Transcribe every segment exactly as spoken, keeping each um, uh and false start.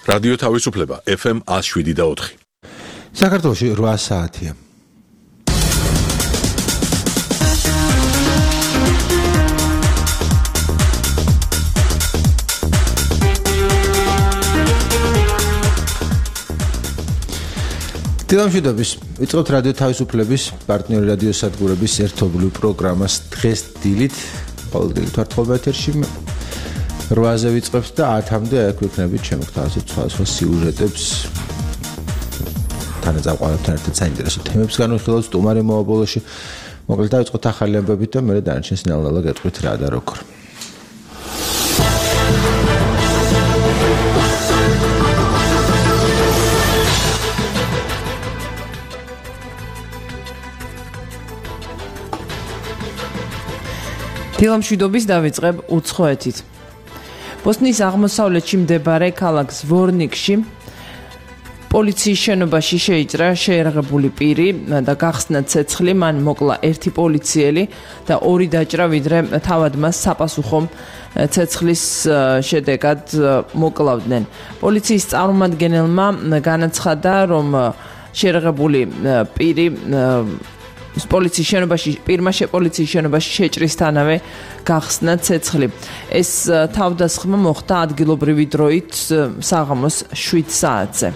რადიო თავისუფლება ეფ ემ one oh seven და four. საქართველოში eight საათია. დილამშვიდობის ვიწყებთ რადიო თავისუფლების პარტნიორი რადიო სადგურების ერთობლივ პროგრამას დღეს დილით ყოველდღიურ თვართობა ეთერში eight-ზე ვიწყებთ და ten-მდე აქ ვიქნებით შემოგთავაზებთ სხვადასხვა სიუჟეტებს თანაწამყვანებთან ერთად საინტერესო თემებს განვიხილავთ სტუმარი მოაბოლოში მოკლედ დავიწყოთ ახალი ამბებით და მერე დანარჩენს ნელ-ნელა გეტყვით რა და როგორ. დილამშვიდობის დავიწყებ უცხოეთით. ბოსნიის აღმოსავლეთში მდებარე ქალაქ ზვორნიკში პოლიციის შენობაში შეიჭრა შეერაღებული პირი და გახსნა ცეცხლი, მან მოკლა ერთი პოლიციელი და ორი დაჭრა, ვიდრე თავად მას საპასუხო ცეცხლის შედეგად მოკლავდნენ. პოლიციის წარმომადგენელმა განაცხადა, რომ შეერაღებული პირი პოლიციის შენობაში პირმა პოლიციის შენობაში შეჭრისთანავე გახსნა ცეცხლი. ეს თავდასხმა მოხდა ადგილობრივი დროით საღამოს seven საათზე.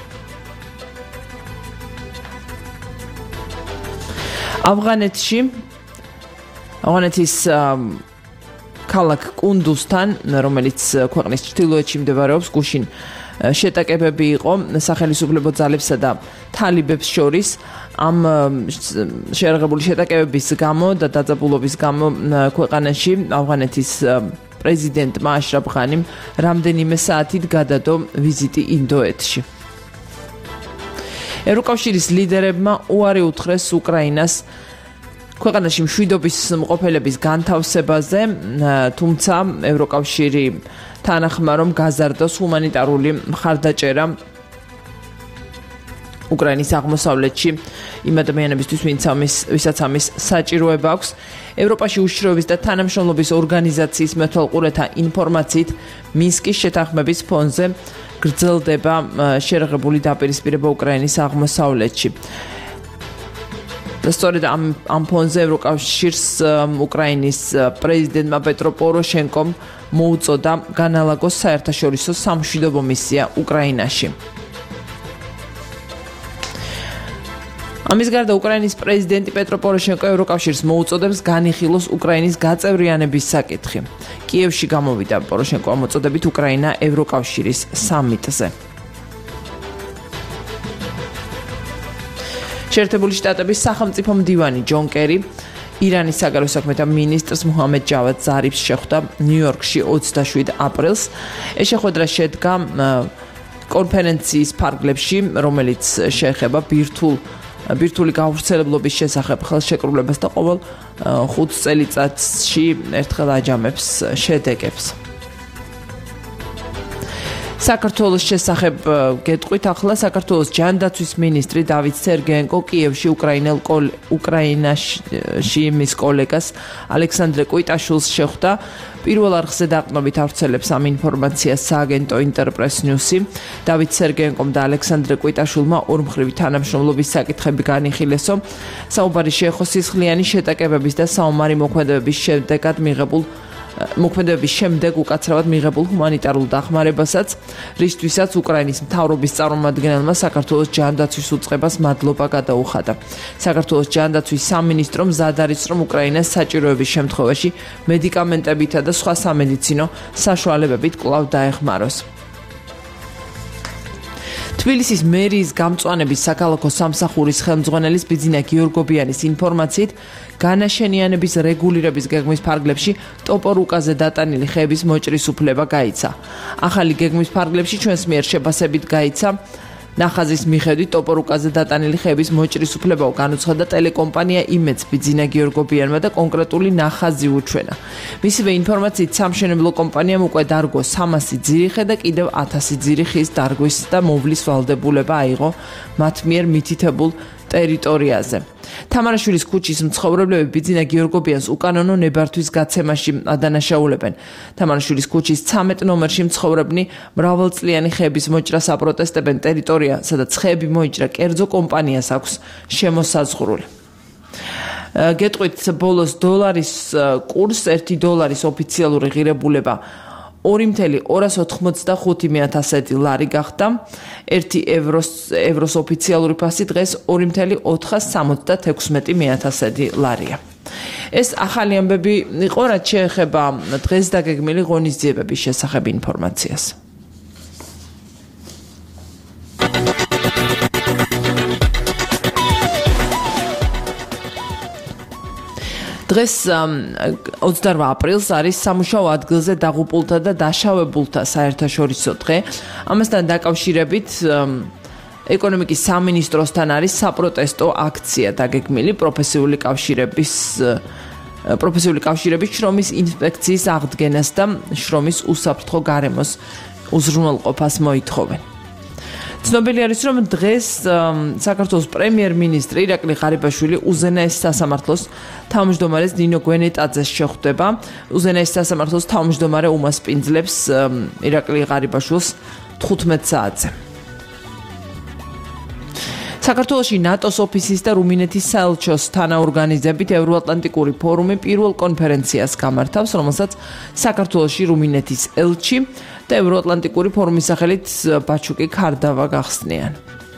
ავღანეთში ავღანეთის ქალაქ კუნდუსთან, რომელიც ქვეყნის ჩრდილოეთში მდებარეობს, გუშინ შეტაკებები იყო სახელმწიფო ძალებსა და თალიბებს შორის. ამ შეერაღებული შეტაკებების გამო და დაძაბულობის გამო ქვეყანაში ავღანეთის პრეზიდენტმა აშრაფ ღანიმ რამდენიმე საათით გადადო ვიზიტი ინდოეთში. ევროკავშირის ლიდერებმა უარი უთხრეს უკრაინას ქვეყანაში მშვიდობის მყოფელების განთავსებაზე, თუმცა ევროკავშირი თანახმა, რომ გაზარდოს ჰუმანიტარული მხარდაჭერა უკრაინის აღმოსავლეთში იმ ადამიანებისთვის, ვისაც ამის საჭიროება აქვს. ევროპაში უშიშროების და თანამშრომლობის ორგანიზაციის მეთვალყურეთა ინფორმაციით, მინსკის შეთანხმების ფონზე გრძელდება შეერაღებული დაპირისპირება უკრაინის აღმოსავლეთში. სწორედ ამ ამ ფონზე ევროკავშირს უკრაინის პრეზიდენტმა პეტრო პოროშენკომ მოუწოდა განალაგოს საერთაშორისო სამშვიდობო მისია უკრაინაში. ამის გარდა უკრაინის პრეზიდენტი პეტრო პოროშენკო ევროკავშირს მოუწოდებს განიხილოს უკრაინის გაწევრიანების საკითხი. კიევში გამოვიდა პოროშენკო მოწოდებით უკრაინა ევროკავშირის სამიტზე. შეერთებული შტატების სახელმწიფო მდივანი ჯონ კერი ირანის საგარეო საქმეთა მინისტრს მუჰამედ ჯავად ზარიფს შეხვდა ნიუ-იორკში twenty-seven აპრილს. ეს შეხვედრა შედგა კონფერენციის ფარგლებში, რომელიც შეეხება ბირთულ ბირთული გავრცელებლობის შესახებ ხელშეკრულებას და ყოველ ხუთ წელიწადში ერთხელ აჯამებს შედეგებს. საქართველოს შესახებ გეტყვით ახლა საქართველოს ჯანდაცვის მინისტრი დავით სერგეენკო კიევში უკრაინელ უკრაინაში მის კოლეგას ალექსანდრე კვიტაშვილს შეხვდა. პირველ არხზე დაყრდნობით ავრცელებს ამ ინფორმაციას სააგენტო ინტერპრეს ნიუსი. დავით სერგეენკომ და ალექსანდრე კვიტაშვილმა ორმხრივი თანამშრომლობის საკითხები განიხილესო. საუბარი შეეხო სისხლიანი შეტაკებების და საომარი მოქმედებების შედეგად მიღებულ მოქმედების შემდეგ უკაცრავად მიღებულ ჰუმანიტარულ დახმარებასაც, რისთვისაც უკრაინის მთავრობის წარმომადგენელმა საქართველოს ჯანდაცვის უწყებას მადლობა გადაუხადა. საქართველოს ჯანდაცვის სამინისტრო მზად არის, რომ უკრაინას საჭიროების შემთხვევაში მედიკამენტებითა და სხვა სამედიცინო საშუალებებით კვლავ დაეხმაროს. თბილისის მერიის გამწვანების საქალაქო სამსახურის ხელმძღვანელის ბიძინა გიორგობიანის ინფორმაციით, განაშენიანების რეგულირების გეგმის ფარგლებში ტოპორუკაზე დატანილი ხეების მოჭრის უფლება გაიცა. ახალი გეგმის ფარგლებში ჩვენს მიერ შეფასებით გაიცა ნახაზის მიხედვით ტოპორუკაზე დატანილი ხეების მოჭრის უფლება განუცხადა ტელეკომპანია იმედს ბიძინა გიორგობიანმა და კონკრეტული ნახაზი უჩვენა. მისივე ინფორმაციით სამშენებლო კომპანიამ უკვე დარგო სამასი ძირიხე და კიდევ ათასი ძირიხის დარგვის და მოვლის ვალდებულება აიღო მათ მიერ მითითებულ ტერიტორიაზე. თამარაშვილის ქუჩის მცხოვრებლები ბიძინა გიორგობიანს უკანონო ნებართვის გაცემაში ადანაშაულებენ. თამარაშვილის ქუჩის ცამეტ ნომერში მცხოვრებნი მრავალწლიანი ხეების მოჭრას აპროტესტებენ. ტერიტორია, სადაც ხეები მოიჭრა, კერძო კომპანიას აქვს შემოსაზღვრული. გეტყვით ბოლოს დოლარის კურსს ერთი დოლარის ოფიციალური ღირებულება ორი წუთი ორას ოთხმოცდახუთი მეათასი ლარი გახდა. ერთი ევროს ევროს ოფიციალური ფასი დღეს ორი წუთი ოთხას სამოცდათექვსმეტი მეათასი ლარია. ეს ახალი ამბები იყო, რაც შეეხება დღეს დაგეგმილი ღონისძიებების შესახებ ინფორმაციას. დღეს ოცდაორ აპრილს არის სამუშაო ადგილზე დაღუპულთა და დაშავებულთა საერთაშორისო დღე. ამასთან დაკავშირებით ეკონომიკის სამინისტროსთან არის საპროტესტო აქცია დაგეგმილი პროფესიული კავშირების პროფესიული კავშირების შრომის ინსპექციის აღდგენას და შრომის უსაფრთხო გარემოს უზრუნველყოფას მოითხოვენ. ცნობილი არის, რომ დღეს საქართველოს პრემიერ-მინისტრი ირაკლი ღარიბაშვილი უზენაეს სასამართლოს თავმჯდომარეს ნინო გვენეტაძეს შეხვდება. უზენაეს სასამართლოს თავმჯდომარე უმასპინძლებს ირაკლი ღარიბაშვილს თხუთმეტ საათზე. საქართველოში ნატოს ოფისის და რუმინეთის საელჩოს თანაორგანიზებით ევროატლანტიკური ფორუმი პირველ კონფერენციას გამართავს, რომელსაც საქართველოში რუმინეთის ელჩი და ევროატლანტიკური ფორუმის სახელით ბაჩუკი ქარდავა გახსნიან.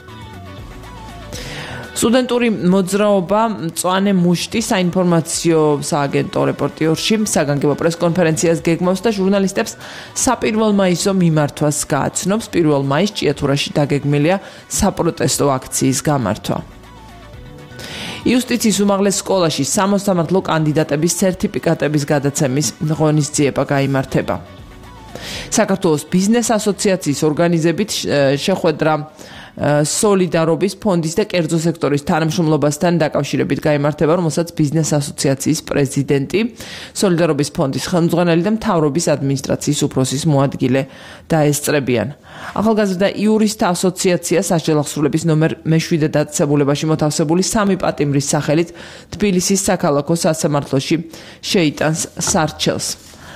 სტუდენტური მოძრაობა მწვანე მუშტი საინფორმაციო სააგენტო რეპორტიორში საგანგებო პრესკონფერენციას გეგმავს და ჟურნალისტებს საპირველ მაისო მიმართვას გააცნობს. პირველ მაისს ჭიათურაში დაგეგმილია საპროტესტო აქციის გამართვა. იუსტიციის უმაღლეს სკოლაში სამოსამართლო კანდიდატების სერტიფიკატების გადაცემის ღონისძიება გაიმართება. საქართველოს ბიზნეს ასოციაციის ორგანიზებით შეხვედრა სოლიდარობის ფონდის და კერძო სექტორის თანამშრომლობასთან დაკავშირებით გაიმართება, რომელსაც ბიზნეს ასოციაციის პრეზიდენტი, სოლიდარობის ფონდის ხელმძღვანელი და მთავრობის ადმინისტრაციის უფროსის მოადგილე დაესწრებიან. ახალგაზრდა იურისტთა ასოციაცია სასჯელახსრულების ნომერ მეშვიდე დაწესებულებაში მოთავსებული სამი პატიმრის სახელით თბილისის საქალაქო სასამართლოში შეიტანს სარჩელს.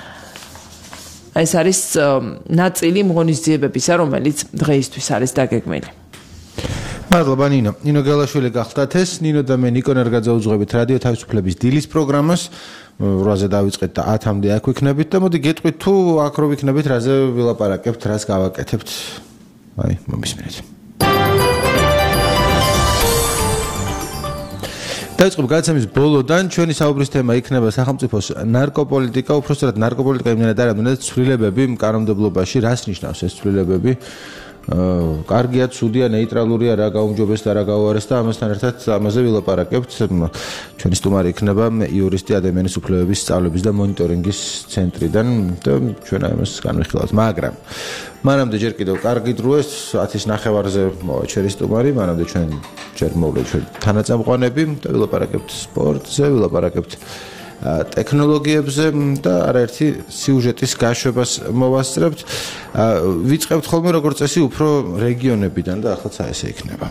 ეს არის ნაწილი ღონისძიებებისა, რომელიც დღეისთვის არის დაგეგმილი. მადლობა ნინო. ნინო გელაშვილი გახდათ ეს. ნინო და მე ნიკო ნერგაძე უძღვებით რადიო თავისუფლების დილის პროგრამას. რვაზე დავიწყეთ და ათამდე აქ ვიქნებით და მოდი გეტყვით თუ აქ რო ვიქნებით, რაზე ვილაპარაკებთ, რას გავაკეთებთ. აი, მომისმენთ. დაიწყებ გადაცემის ბოლოდან ჩვენი საუბრის თემა იქნება სახელმწიფოს ნარკოპოლიტიკა, უბრალოდ ნარკოპოლიტიკა იმენად არის, რომ ცვლილებები კანონმდებლობაში რას ნიშნავს ეს ცვლილებები? კარგია, ცუდია, ნეიტრალურია, რა გაუმჯობესდა, რა გაუარესდა და ამასთან ერთად ამაზე ვილაპარაკებთ. ჩვენი სტუმარი იქნება იურისტი ადამიანის უფლებების სწავლების და მონიტორინგის ცენტრიდან და ჩვენ ამას განვიხილავთ. მაგრამ მანამდე ჯერ კიდევ კარგი დროა ათის ნახევარზე მოვა ჩვენი სტუმარი, მანამდე ჩვენ ჯერ მოვლეთ ჩვენ თანაწამყვანები და ვილაპარაკებთ სპორტზე, ვილაპარაკებთ ტექნოლოგიებზე და არაერთი სიუჟეტის გაშვებას მოვასწრებთ. ვიწყებთ ხოლმე როგორც წესი უფრო რეგიონებიდან და ახლა ესე იქნება.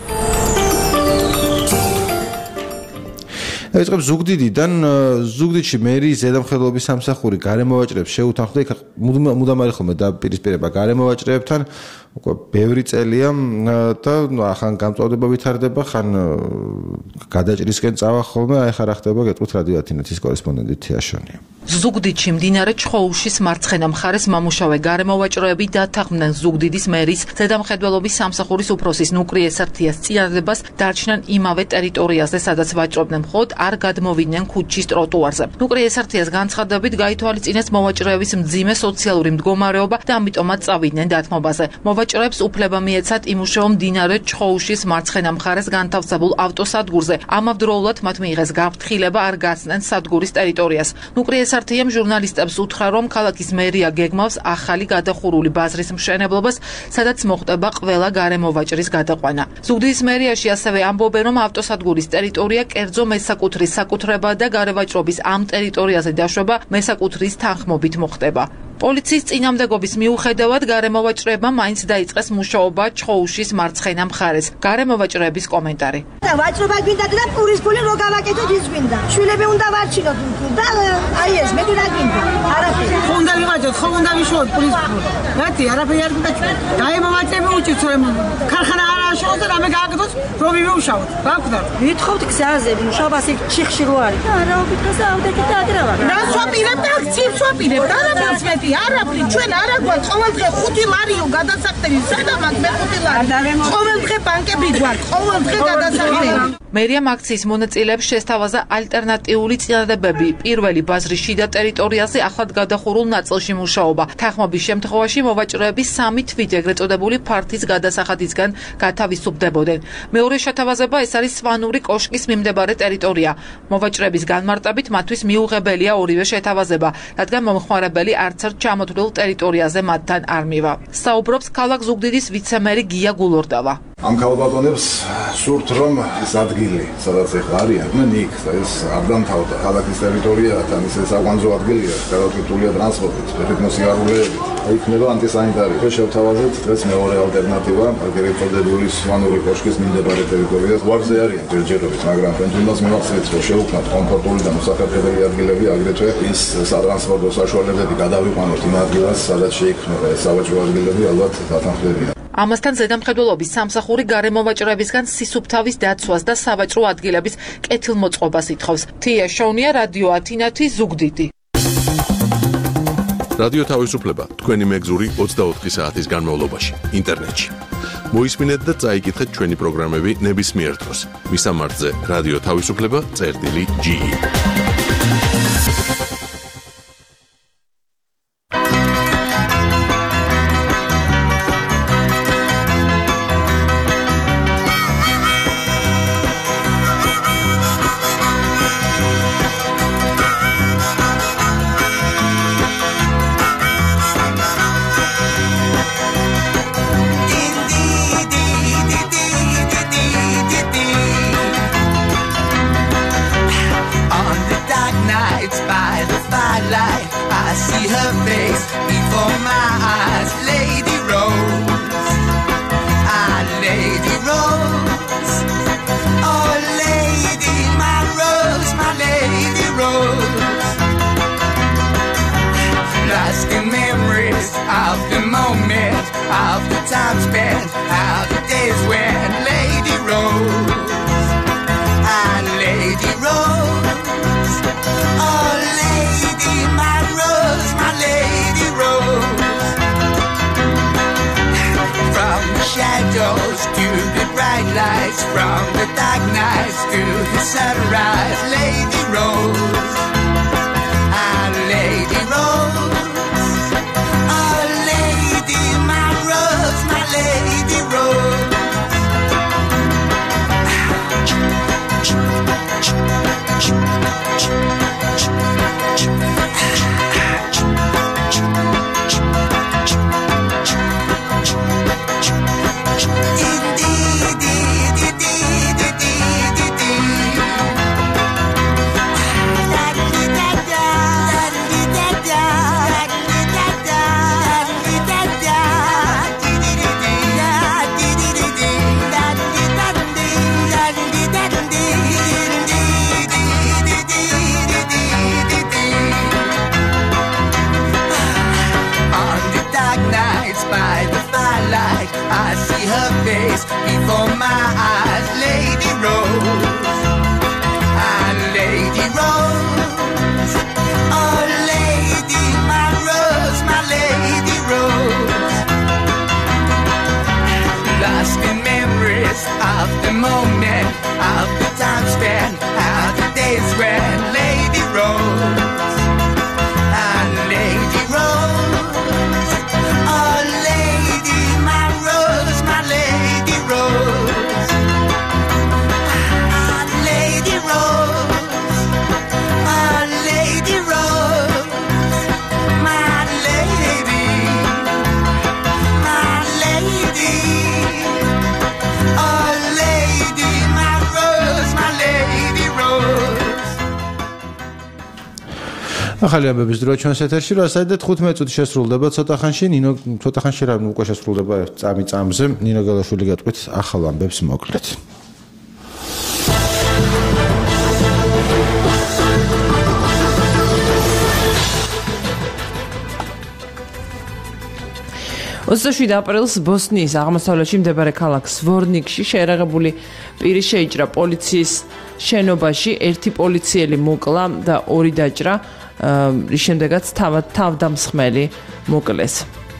დავიწყებ ზუგდიდიდან. ზუგდიდში მერიის ზედამხედველობის სამსახური გარემოვაჭრეებს შეუთანხმდა, იქ მუდამ არის ხოლმე დაპირისპირება გარემოვაჭრეებთან. უკვე ბევრი წელია და ახან გამწვავდება ვითარდება, ხან გადაჭრისკენ წავა ხოლმე, აი ხარ ხდება გეტყვით რადიო ათინეთის კორესპონდენტი თიაშონია. ზუგდიდში მდინარე ჩხოუშის მარცხენა მხარეს მომუშავე გარემოვაჭრეები დათანხმდნენ ზუგდიდის მერის ზედამხედველობის სამსახურის უფროსის ნუკრი ესართიას წინადადებას დარჩნენ იმავე ტერიტორიაზე, სადაც ვაჭრობდნენ, მხოლოდ არ გადმოვიდნენ ქუჩის ტროტუარზე. ნუკრი ესართიას განცხადებით გაითვალისწინეს მოვაჭრეების მძიმე სოციალური მდგომარეობა და ამიტომაც წავიდნენ დათმობაზე. მოვაჭრეებს უფლება მიეცათ იმუშაო მდინარე ჩხოუშის მარცხენა მხარეს განთავსებულ ავტოსადგურზე. ამავდროულად მათ მიიღეს გაფრთხილება არ გასცნენ სადგურის ტერიტორიას. ნუკრი ესართიამ ჟურნალისტებს უთხრა, რომ ქალაქის მერია გეგმავს ახალი გადახურული ბაზრის მშენებლობას, სადაც მოხდება ყველა გარემოვაჭრის გადაყვანა. ზუგდიდის მერიაში ასევე ამბობენ, რომ ავტოსადგურის ტერიტორია კერძო მესაკუთრის საკუთრება და გარემოვაჭრობის ამ ტერიტორიაზე დაშვება მესაკუთრის თანხმობით მოხდება. პოლიციის წინამდებობის მიუხედავად გარემოვაჭრეებმა მაინც დაიწყეს მუშაობა ჩხოუშის მარცხენა მხარეს. გარემოვაჭრეების კომენტარი. ვაჭრობა გვინდა და პურის ფული რო გავაკეთოთ ის გვინდა. შვილები უნდა ვარჩინოთ და აი ეს მე რა გვინდა. არაფერი. ხო უნდა ვიღაძოთ, ხო უნდა ვიშოვოთ პურის ფული. რატი არაფერი არ გვინდა ჩვენ. გაემოვაჭრება უჭირთ რომ ქარხანა არ აშოვოთ და რამე გააკეთოთ რომ ვიმუშაოთ. რა ვქნა? ვითხოვთ გზაზე მუშაობას იქ ჩიხში რო არის. არა უბიტყოს ავდექი და ადრავა. რა სვაპირებთ აქციებს სვაპირებთ არაფერს მეტი არაფერი ჩვენ არა გვაქვს ყოველდღე ხუთი ლარიო გადასახდები სადამად მე ხუთი ლარი ყოველდღე ბანკები გვაქვს ყოველდღე გადასახდები მერიამ აქციის მონაწილეებს შესთავაზა ალტერნატიული წინადადებები პირველი ბაზრის შიდა ტერიტორიაზე ახლად გადახურულ ნაწილში მუშაობა თანხმობის შემთხვევაში მოვაჭრეები სამი თვით ეგრეთ წოდებული ფართის გადასახადისგან გათავისუფლდებოდნენ მეორე შეთავაზება ეს არის სვანური კოშკის მიმდებარე ტერიტორია მოვაჭრეების განმარტებით მათთვის მიუღებელია ორივე შეთავაზება რადგან მომხმარებელი არც ერთ ჩამოთვლილ ტერიტორიაზე მათთან არ მივა საუბრობს ქალაქ ზუგდიდის ვიცე-მერი გია გულორდავა ამ ქალბატონებს სურთ რომ ეს ადგილი სადაც ეხლა არიან ნიქ ეს არ დამთავრდა ქალაქის ტერიტორია თან ისე საკვანძო ადგილია გადაწყვეტილია ტრანსპორტით ფეხბურთიარულეებით იქნება ანტისანიტარი ხო შევთავაზეთ დღეს მეორე ალტერნატივა ეგრეთ წოდებული სვანური კოშკის მიმდებარე ტერიტორია ზღვარზე არიან ჯერჯერობით მაგრამ თუნდაც მივახსენეთ რომ შევუქმნათ კომფორტული და მოსახერხებელი ადგილები აგრეთვე ის სატრანსპორტო საშუალებები გადავიყვანოთ იმ ადგილას სადაც შეიქმნება ეს სავაჭრო ადგილები ალბათ დათანხმდებიან ამასთან ზედამხედველობის სამსახური გარემოვაჭრეებისგან სისუფთავის დაცვას და სავაჭრო ადგილების კეთილმოწყობას ითხოვს. თია შოვნია, რადიო ათინათი, ზუგდიდი. რადიო თავისუფლება თქვენი მეგზური ოცდაოთხი საათის განმავლობაში ინტერნეტში. მოისმინეთ და წაიკითხეთ ჩვენი პროგრამები ნებისმიერ დროს. მისამართზე რადიო თავისუფლება წერტილი ჯი. lady. ახალი ამბების დრო ჩვენს ეთერში რა საერთოდ თხუთმეტი წუთი შესრულდება ცოტა ხანში ნინო ცოტა ხანში რა უკვე შესრულდება წამი წამზე ნინო გელაშვილი გეტყვით ახალ ამბებს მოკლედ ოცდაშვიდი აპრილს ბოსნიის აღმოსავლეთში მიმდებარე ქალაქ სვორნიკში შეერაღებული პირი შეიჭრა პოლიციის შენობაში ერთი პოლიციელი მოკლა და ორი დაჭრა რის შემდეგაც თავდამსხმელი მოკლეს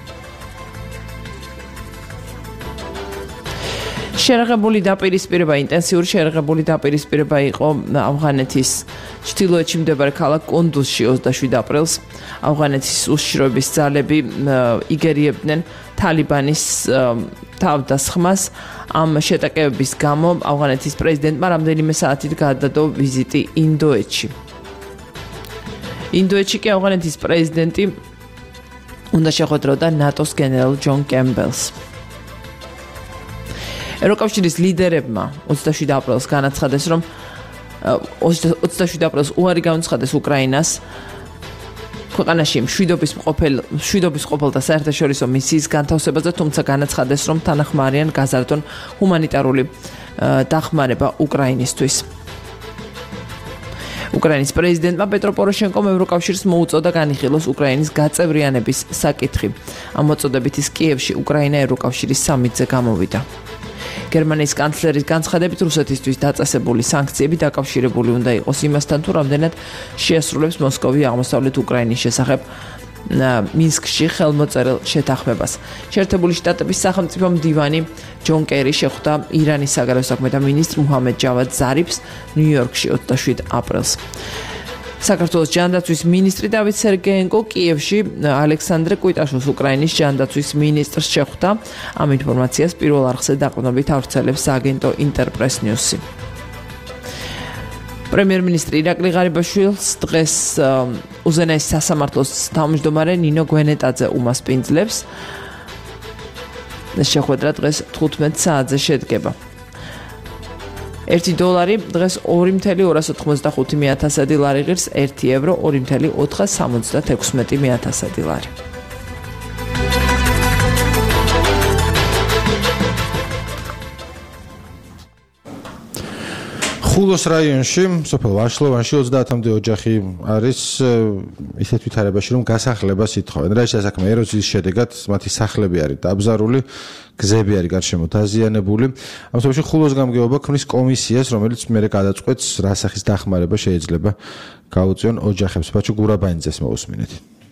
შეერაღებული დაპირისპირება ინტენსიური შეერაღებული დაპირისპირება იყო ავღანეთის ჩრდილოეთში მდებარე ქალაქ კონდუზში ოცდაშვიდი აპრილს ავღანეთის უშიშროების ძალები იგერიებდნენ თალიბანის თავდასხმას ამ შეტაკებების გამო ავღანეთის პრეზიდენტმა რამდენიმე საათით გადადო ვიზიტი ინდოეთში ინდოეთში კი ავღანეთის პრეზიდენტი უნდა შეხვედროდა ნატოს გენერალ ჯონ კემბელს ევროკავშირის ლიდერებმა ოცდაშვიდი აპრილს განაცხადეს, რომ ოცდაშვიდი აპრილს უარი განაცხადეს უკრაინას ქვეყანაში მშვიდობის მყოფელ მშვიდობის ყოფილთა საერთაშორისო მისიის განთავსებაზე, თუმცა განაცხადეს, რომ თანახმარიან გაზარდონ ჰუმანიტარული დახმარება უკრაინისთვის. უკრაინის პრეზიდენტმა პეტრო პოროშენკომ ევროკავშირს მოუწოდა განიხილოს უკრაინის გაწევრიანების საკითხი. ამ მოწოდებით ის კიევში უკრაინა ევროკავშირის სამიტზე გამოვიდა. გერმანიის კანცლერის განცხადებით რუსეთისთვის დაწესებული სანქციები დაკავშირებული უნდა იყოს იმასთან, თუ რამდენად შეასრულებს მოსკოვი აღმოსავლეთ უკრაინის შესახებ მინსკში ხელმოწერილ შეთანხმებას. შეერთებული შტატების სახელმწიფო მდივანი ჯონ კერი შეხვდა ირანის საგარეო საქმეთა მინისტრ მუჰამედ ჯავად ზარიფს ნიუ-იორკში ოცდაშვიდი აპრილს. საქართველოს ჯანდაცვის მინისტრი დავით სერგეენკო კიევში ალექსანდრე კვიტაშოს უკრაინის ჯანდაცვის მინისტრს შეხვდა. ამ ინფორმაციას პირველ არხზე დაყრდნობით ავრცელებს სააგენტო ინტერპრეს ნიუსი. პრემიერ-მინისტრი ირაკლი ღარიბაშვილს დღეს უზენაეს სასამართლოს თავმჯდომარე ნინო გვენეტაძე უმასპინძლებს. შეხვედრა დღეს თხუთმეტ საათზე შედგება. ერთი დოლარი დღეს ორი მილიონი ორასი ოთხმოცდახუთი ათასადი ლარი ღირს, ერთი ევრო ორი მილიონი ოთხასი სამოცდათექვსმეტი ათასადი ლარი. ხულოს რაიონში, სოფელ ვაშლოვანში ოცდაათამდე ოჯახი არის ისეთ ვითარებაში, რომ გასახლებას ითხოვენ. რა შესაქმე ეროზიის შედეგად მათი სახლები არის დაბზარული, გზები არის გარშემო დაზიანებული. ამ შემთხვევაში ხულოს გამგეობა ქმნის კომისიას, რომელიც მერე გადაწყვეტს, რა სახის დახმარება შეიძლება გაუწიონ ოჯახებს. ბაჩო გურაბანიძეს მოусმინეთ.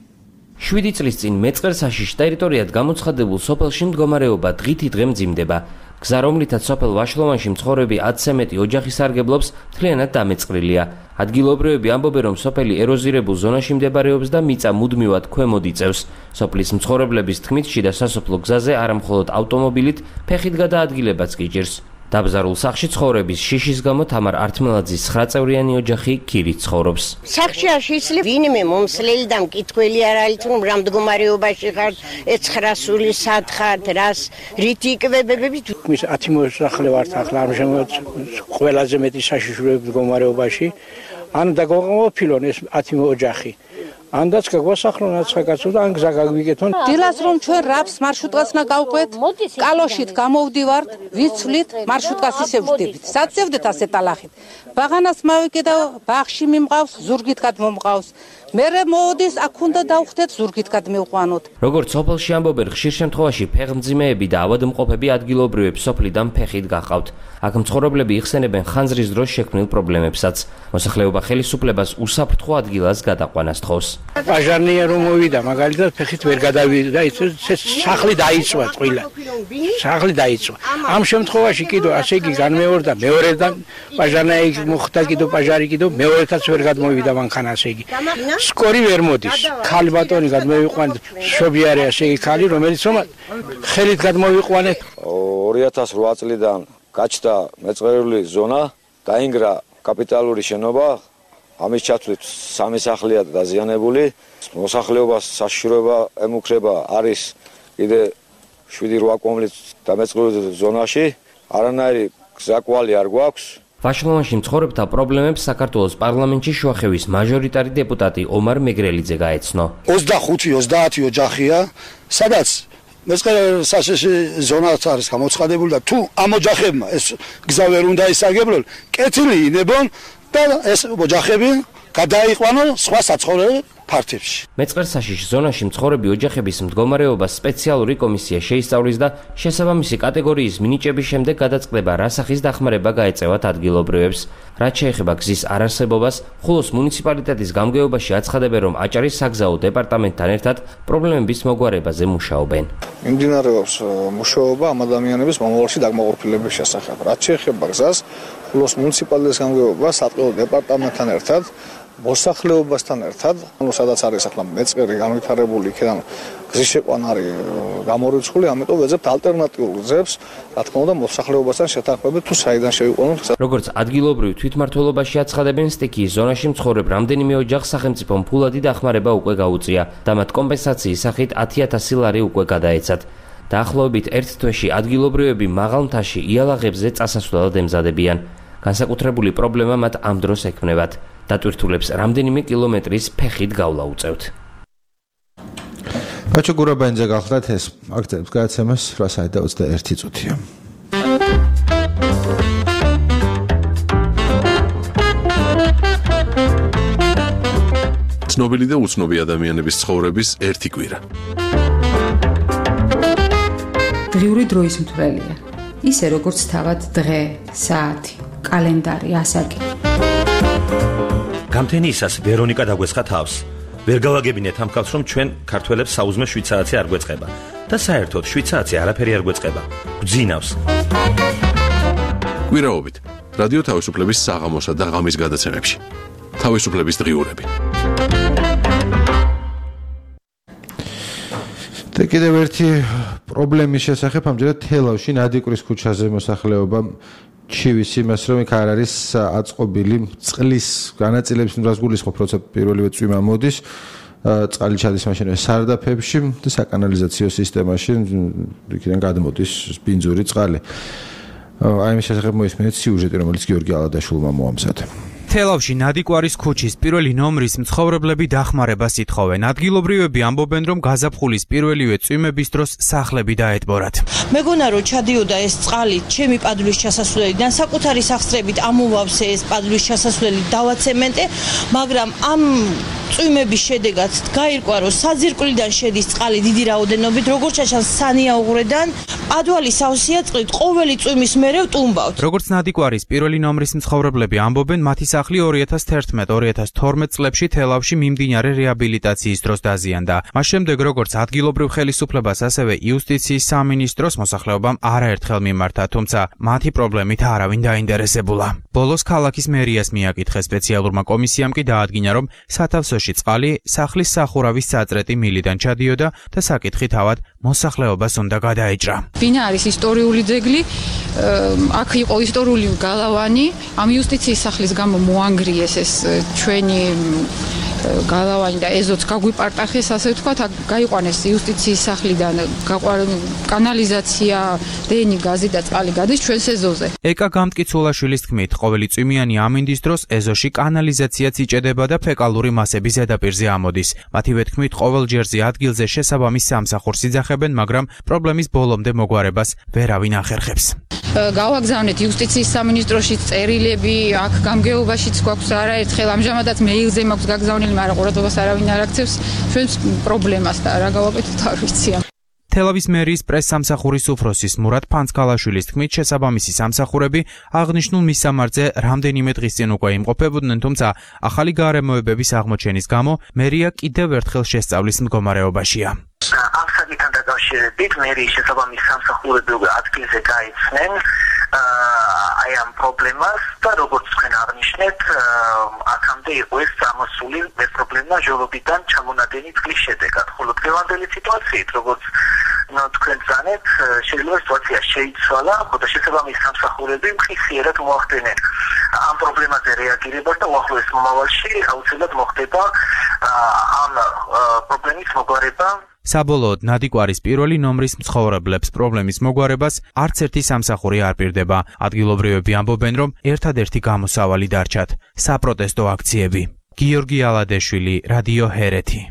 შვიდი წლის წინ მეწყერსაშიშ ტერიტორიად გამოცხადებულ სოფელში მდგომარეობა დღითი დღე მძიმდება. გზა, რომლითაც სოფელ ვაშლოვანში მცხოვრები ათზე მეტი ოჯახი სარგებლობს, მთლიანად დამეწყრილია. ადგილობრივები ამბობენ, რომ სოფელი ეროზირებულ ზონაში მდებარეობს და მიწა მუდმივად ქვემოთ იწევს. სოფლის მცხოვრებლების თქმით, შიდა სასოფლო გზაზე არა მხოლოდ ავტომობილით, ფეხით გადაადგილებაც კი ჭირს. დაბზარულ სახლში ცხოვრების შიშის გამო თამარ ართმელაძის ცხრაწევრიანი ოჯახი ქირით ცხოვრობს. სახლში არ შეიძლება ვინმე მომსლელი და მკითხველი არ არის, რომ რა მდგომარეობაში ხართ, ეცხრასული სად ხართ, რას რით იკვებებებით. მის ათი მოსახლე ვართ ახლა ამჟამად ყველაზე მეტი საშიშროების მდგომარეობაში. ან დაგოღმოფილონ ეს ათი ოჯახი. ანდაც გაგვასახლონაც საკაცო და ან გზა გაგვიგეთონ. დილას რომ ჩვენ რაფს მარშრუტკას ნა გავყვეთ, კალოშით გამოვდივართ, ვიცვლით, მარშრუტკას ისე ვждებით. საწევდეთ ასე ტალახით. ბაღანას მავიკე და ბაღში მიმყავს, ზურგით გადმომყავს. მერე მოოდის, აქ უნდა დავხვდეთ, ზურგით გადმევყვანოთ. როგორც სოფელში ამბობენ, ხშირ შემთხვევაში ფეხმძიმეები და ავადმყოფები ადგილობრივებს სოფლიდან ფეხით გაჰყავთ. აქ მცხოვრებლები იხსენებენ ხანძრის დროს შექმნილ პრობლემებსაც. მოსახლეობა ხელისუფლებას უსაფრთხო ადგილას გადაყვანას თხოვს. პაჟარნია რომ მოვიდა, მაგალითად ფეხით ვერ გადავიდა, ის სახლი დაიწვა წვილა. სახლი დაიწვა. ამ შემთხვევაში კიდო ასე იგი განმეორდა მეორედან პაჟარნია მოხდა კიდო პაჟარი კიდო მეორედაც ვერ გადმოვიდა მანქანა ასე იგი. სკორი ვერ მოდის. ქალბატონი გადმოვიყვანეთ, შობი არის ასე იგი ქალი, რომელიც რომ ხელით გადმოვიყვანეთ. ორი ათას ოთხ წლიდან გაჩნდა მეწყერული ზონა, დაინგრა კაპიტალური შენობა, ამის ჩათვლით სამი სახლია დაზიანებული, მოსახლეობას საშიშროება ემუქრება არის კიდე შვიდი რვა კომლით დამეწყრული ზონაში, არანაირი გზაკვალი არ გვაქვს, ვაშლოვანში მცხოვრებთა პრობლემებს საქართველოს პარლამენტში შუახევის მაჟორიტარი დეპუტატი ომარ მეგრელიძე გაეცნო. ოცდახუთი ოცდაათი ოჯახია, სადაც მეწყერ საშიში ზონაც არის გამოცხადებული და თუ ამ ოჯახებმა ეს გზა ვერ უნდა ისარგებლონ, კეთილი ინებონ და ეს ოჯახები გადაიყვანონ სხვა საცხოვრებელ ფართებში. მეწყერსაშიშ ზონაში მცხოვრები ოჯახების მდგომარეობას სპეციალური კომისია შეისწავლის და შესაბამისი კატეგორიის მინიჭების შემდეგ გადაწყდება რა სახის დახმარება გაეწევათ ადგილობრივებს. რაც შეეხება გზის არარსებობას, ხულოს მუნიციპალიტეტის გამგეობაში აცხადებენ, რომ აჭარის საგზაო დეპარტამენტთან ერთად პრობლემების მოგვარებაზე მუშაობენ. მიმდინარეობს მუშაობა ამ ადამიანების მომავალში დაკმაყოფილების შესახებ. რაც შეეხება გზას, ხულოს მუნიციპალიტეტის გამგეობა სატყეო დეპარტამენტთან ერთად მოსახლეობასთან ერთად, ანუ სადაც არის ახლა მეწყერი განვითარებული, იქიდან გზის შეყვანა არის გამორიცხული, ამიტომ ვეძებთ ალტერნატიულ გზებს, რა თქმა უნდა, მოსახლეობასთან შეთანხმებით თუ საიდან შევიყვანოთ. როგორც ადგილობრივ თვითმმართველობაში აცხადებენ, სტიქიის ზონაში მცხოვრებ რამდენიმე ოჯახს სახელმწიფომ ფულადი დახმარება უკვე გაუწია და მათ კომპენსაციის სახით ათი ათასი ლარი უკვე გადაეცათ. დაახლოებით ერთ თვეში ადგილობრივები მაღალ მთაში იალაღებზე წასასვლელად ემზადებიან. განსაკუთრებული პრობლემა მათ ამ დროს ექმნებათ. დატვირთულებს რამდენიმე კილომეტრის ფეხით გავლა უწევთ. ბაჩო გურაბაინძე გახლდათ ეს აქცენტს გადაცემას რვა საათი და ოცდაერთი წუთია. ცნობილი და უცნობი ადამიანების ცხოვრების ერთი კვირა. დღიური დროის მთვრელია. ისე როგორც თავად დღე, საათი, კალენდარი, ასაკი. გამთენიისას ვერონიკა დაგვესხა თავს. ვერ გავაგებინეთ ამ ხალხს, რომ ჩვენ ქართველებს საუზმე შვიცარიცი არ გვეწყება და საერთოდ შვიცარიცი არაფერი არ გვეწყება. გვძინავს. კვირაობით რადიო თავისუფლების საღამოსა და ღამის გადაცემებში. თავისუფლების დღიურები. და კიდევ ერთი პრობლემის შესახებ ამჯერად თელავში ნადიკვრის ქუჩაზე მოსახლეობა ჩივის იმას, რომ იქ არ არის აწყობილი წყლის განაწილების დროს გულისხმობ, როცა პირველივე წვიმა მოდის, წყალი ჩადის მაშინვე სარდაფებში და საკანალიზაციო სისტემაში, იქიდან გადმოდის ბინძური წყალი. აი ამის შესახებ მოისმენთ სიუჟეტი, რომელიც გიორგი ალადაშვილმა მოამზადა. თელავში ნადიკვარის ქუჩის პირველი ნომრის მცხოვრებლები დახმარებას ითხოვენ. ადგილობრივები ამბობენ, რომ გაზაფხულის პირველივე წვიმების დროს სახლები დაეტბორათ. მეგონა რომ ჩადიოდა ეს წყალი ჩემი პადლის ჩასასვლელიდან, საკუთარი სახსრებით ამოვავსე ეს პადლის ჩასასვლელი დავაცემენტე, მაგრამ ამ წვიმების შედეგად გაირკვა, რომ საძირკვლიდან შედის წყალი დიდი რაოდენობით, როგორც ჩაშანს სანიაუღრედან, პადვალი სავსეა წყლით, ყოველი წვიმის მერე ვტუმბავთ. როგორც ნადიკვარის პირველი ნომრის მცხოვრებლები ამბობენ, მათი სახლი ორი ათას თერთმეტ ორი ათას თორმეტ წლებში თელავში მიმდინარე რეაბილიტაციის დროს დაზიანდა. მას შემდეგ, როგორც ადგილობრივ ხელისუფლებას, ასევე იუსტიციის სამინისტროს მოსახლეობამ არაერთხელ მიმართა, თუმცა მათი პრობლემით არავინ დაინტერესებულა. ბოლოს ქალაქის მერიას მიაკითხეს, სპეციალურმა კომისიამ კი დაადგინა, რომ სათავსოში წყალი სახლის სახურავის საწრეტი მილიდან ჩადიოდა და საკითხი თავად მოსახლეობას უნდა გადაეჭრა. ბინა არის ისტორიული ძეგლი, აქ იყო ისტორიული გალავანი, ამ იუსტიციის სახლის გამო მოანგრიეს ეს ჩვენი გალავანი და ეზოც გაგვიპარტახეს, ასე ვთქვათ, გაიყვანეს იუსტიციის სახლიდან კანალიზაცია, დენი, გაზი და წყალი გადის ჩვენს ეზოზე. ეკა გამტკიცულაშვილის თქმით, ყოველი წვიმიანი ამინდის დროს ეზოში კანალიზაციაც იჭედება და ფეკალური მასები ზედაპირზე ამოდის. მათივე თქმით, ყოველ ჯერზე ადგილზე შესაბამის სამსახურს იძახებენ, მაგრამ პრობლემის ბოლომდე მოგვარებას ვერავინ ახერხებს. გავაგზავნეთ იუსტიციის სამინისტროში წერილები, აქ გამგეობაშიც გვაქვს არაერთხელ, ამჟამადაც მეილზე მაქვს გაგზავნილი, მაგრამ ყურადღებას არავინ არ აქცევს ჩვენს პრობლემას და რა გავაკეთოთ არ ვიცი. თელავის მერიის პრეს-სამსახურის უფროსის მურატ ფანცქალაშვილის თქმით, შესაბამისი სამსახურები აღნიშნულ მისამართზე რამდენიმე დღის წინ უკვე იმყოფებოდნენ, თუმცა ახალი გარემოებების აღმოჩენის გამო მერია კიდევ ერთხელ შესწავლის მდგომარეობაშია. ამ საკითხთან დაკავშირებით მერიის შესაბამისი სამსახურები ადგილზე გაიცნენ აი ამ პრობლემას და როგორც თქვენ აღნიშნეთ, აქამდე იყო ეს წამოსული ეს პრობლემა ჟოლობიდან ჩამონადენი წყლის შედეგად, ხოლო დღევანდელი სიტუაციით, როგორც თქვენ ძანეთ, შეიძლება სიტუაცია შეიცვალა, ხოდა შესაბამისი სამსახურები მხისიერად მოახდენენ ამ პრობლემაზე რეაგირებას და უახლოეს მომავალში აუცილებლად მოხდება ამ პრობლემის მოგვარება საბოლოოდ ნადიკვარის პირველი ნომრის მცხოვრებლებს პრობლემის მოგვარებას არც ერთი სამსახური არ პირდება. ადგილობრივები ამბობენ, რომ ერთადერთი გამოსავალი დარჩათ საპროტესტო აქციები. გიორგი ალადეშვილი, რადიო ჰერეთი.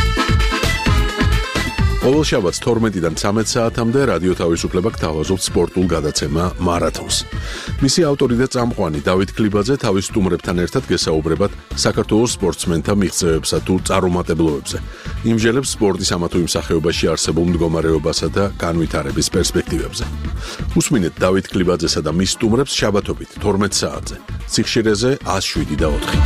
ყოველ შაბათს თორმეტიდან ცამეტ საათამდე რადიო თავისუფლება გთავაზობთ სპორტულ გადაცემა მარათონს. მისი ავტორი და წამყვანი დავით კლიბაძე თავის სტუმრებთან ერთად გესაუბრებათ საქართველოს სპორტსმენთა მიღწევებსა თუ წარუმატებლობებზე. იმჟელებს სპორტის ამა თუ იმ სახეობაში არსებულ მდგომარეობასა და განვითარების პერსპექტივებზე. უსმინეთ დავით კლიბაძესა და მის სტუმრებს შაბათობით თორმეტ საათზე. სიხშირეზე ათს შვიდი და ოთხი.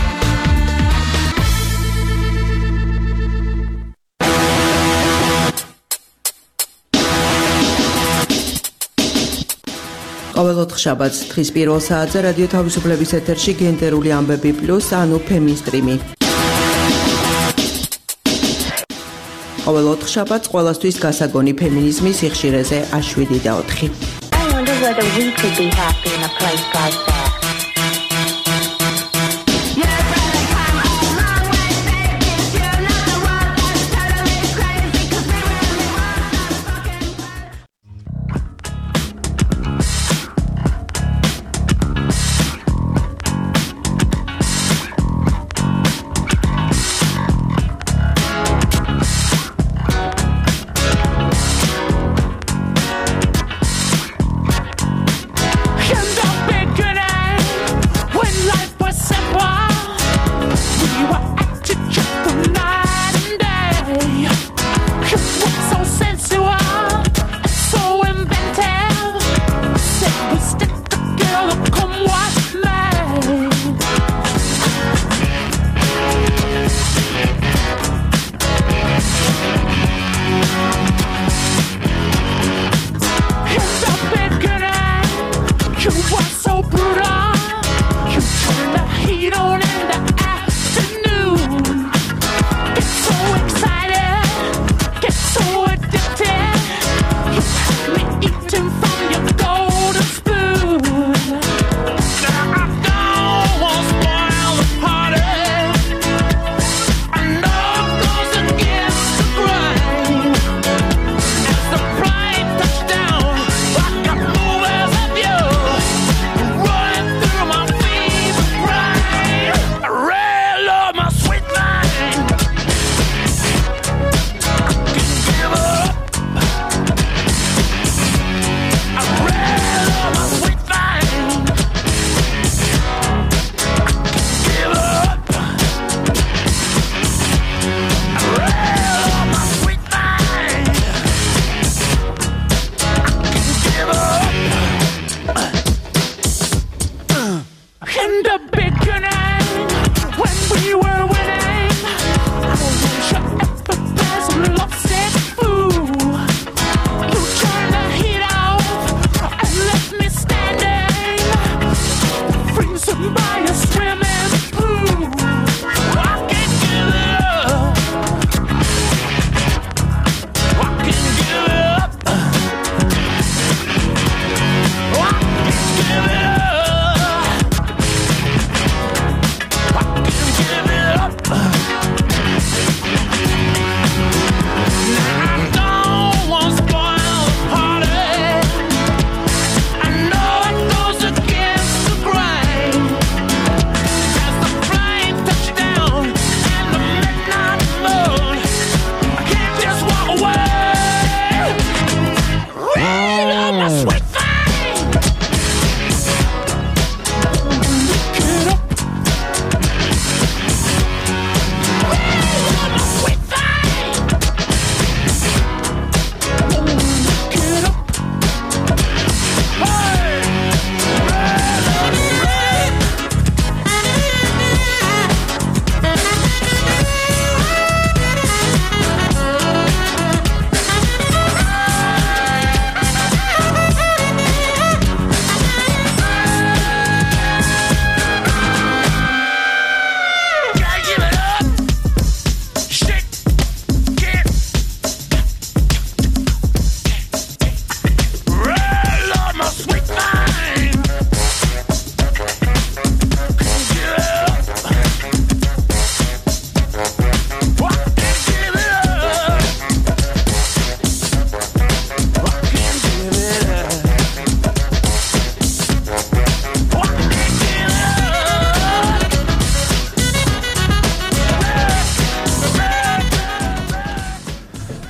ყოველ ოთხშაბათს თხის პირველ საათზე რადიო თავისუფლების ეთერში გენდერული ამბები პლუს, ანუ ფემინსტრიმი. ყოველ ოთხშაბათს ყველასთვის გასაგონი ფემინიზმის სიხშირეზე ათს შვიდი და ოთხი. I wonder whether we could be happy in a place like that. Hands up, big good ass.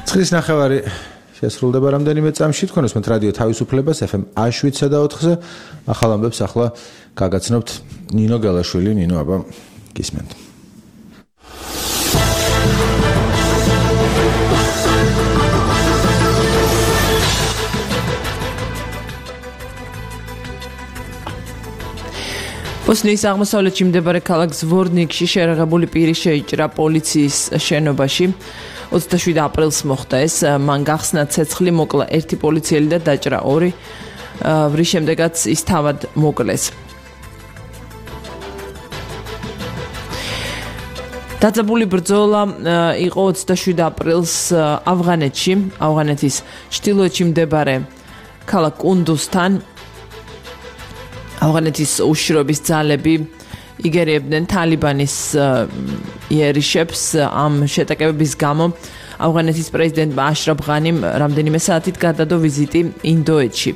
ცხრის ნახევარი შესრულდება რამდენიმე წამში. თქვენ უსმენთ რადიო თავისუფლებას ეფ ემ შვიდსა და ოთხზე. ახალ ამბებს ახლა გაგაცნობთ ნინო გელაშვილი. ნინო, აბა გისმენთ. ბოსნიის აღმოსავლეთში მდებარე ქალაქ ზვორნიკში შერაღებული პირი შეიჭრა პოლიციის შენობაში. ოცდაშვიდ აპრილს მოხდა ეს. მან გახსნა ცეცხლი, მოკლა ერთი პოლიციელი და დაჭრა ორი. რის შემდეგაც ის თავად მოკლეს. დაძაბული ბრძოლა იყო ოცდაშვიდ აპრილს ავღანეთში, ავღანეთის ჩრდილოეთში მდებარე ქალაქ კუნდუსთან. ავღანეთის უშიშროების ძალები იგერიებდნენ თალიბანის იერიშებს. ამ შეტაკებების გამო ავღანეთის პრეზიდენტმა აშრაფ ღანიმ რამდენიმე საათით გადადო ვიზიტი ინდოეთში.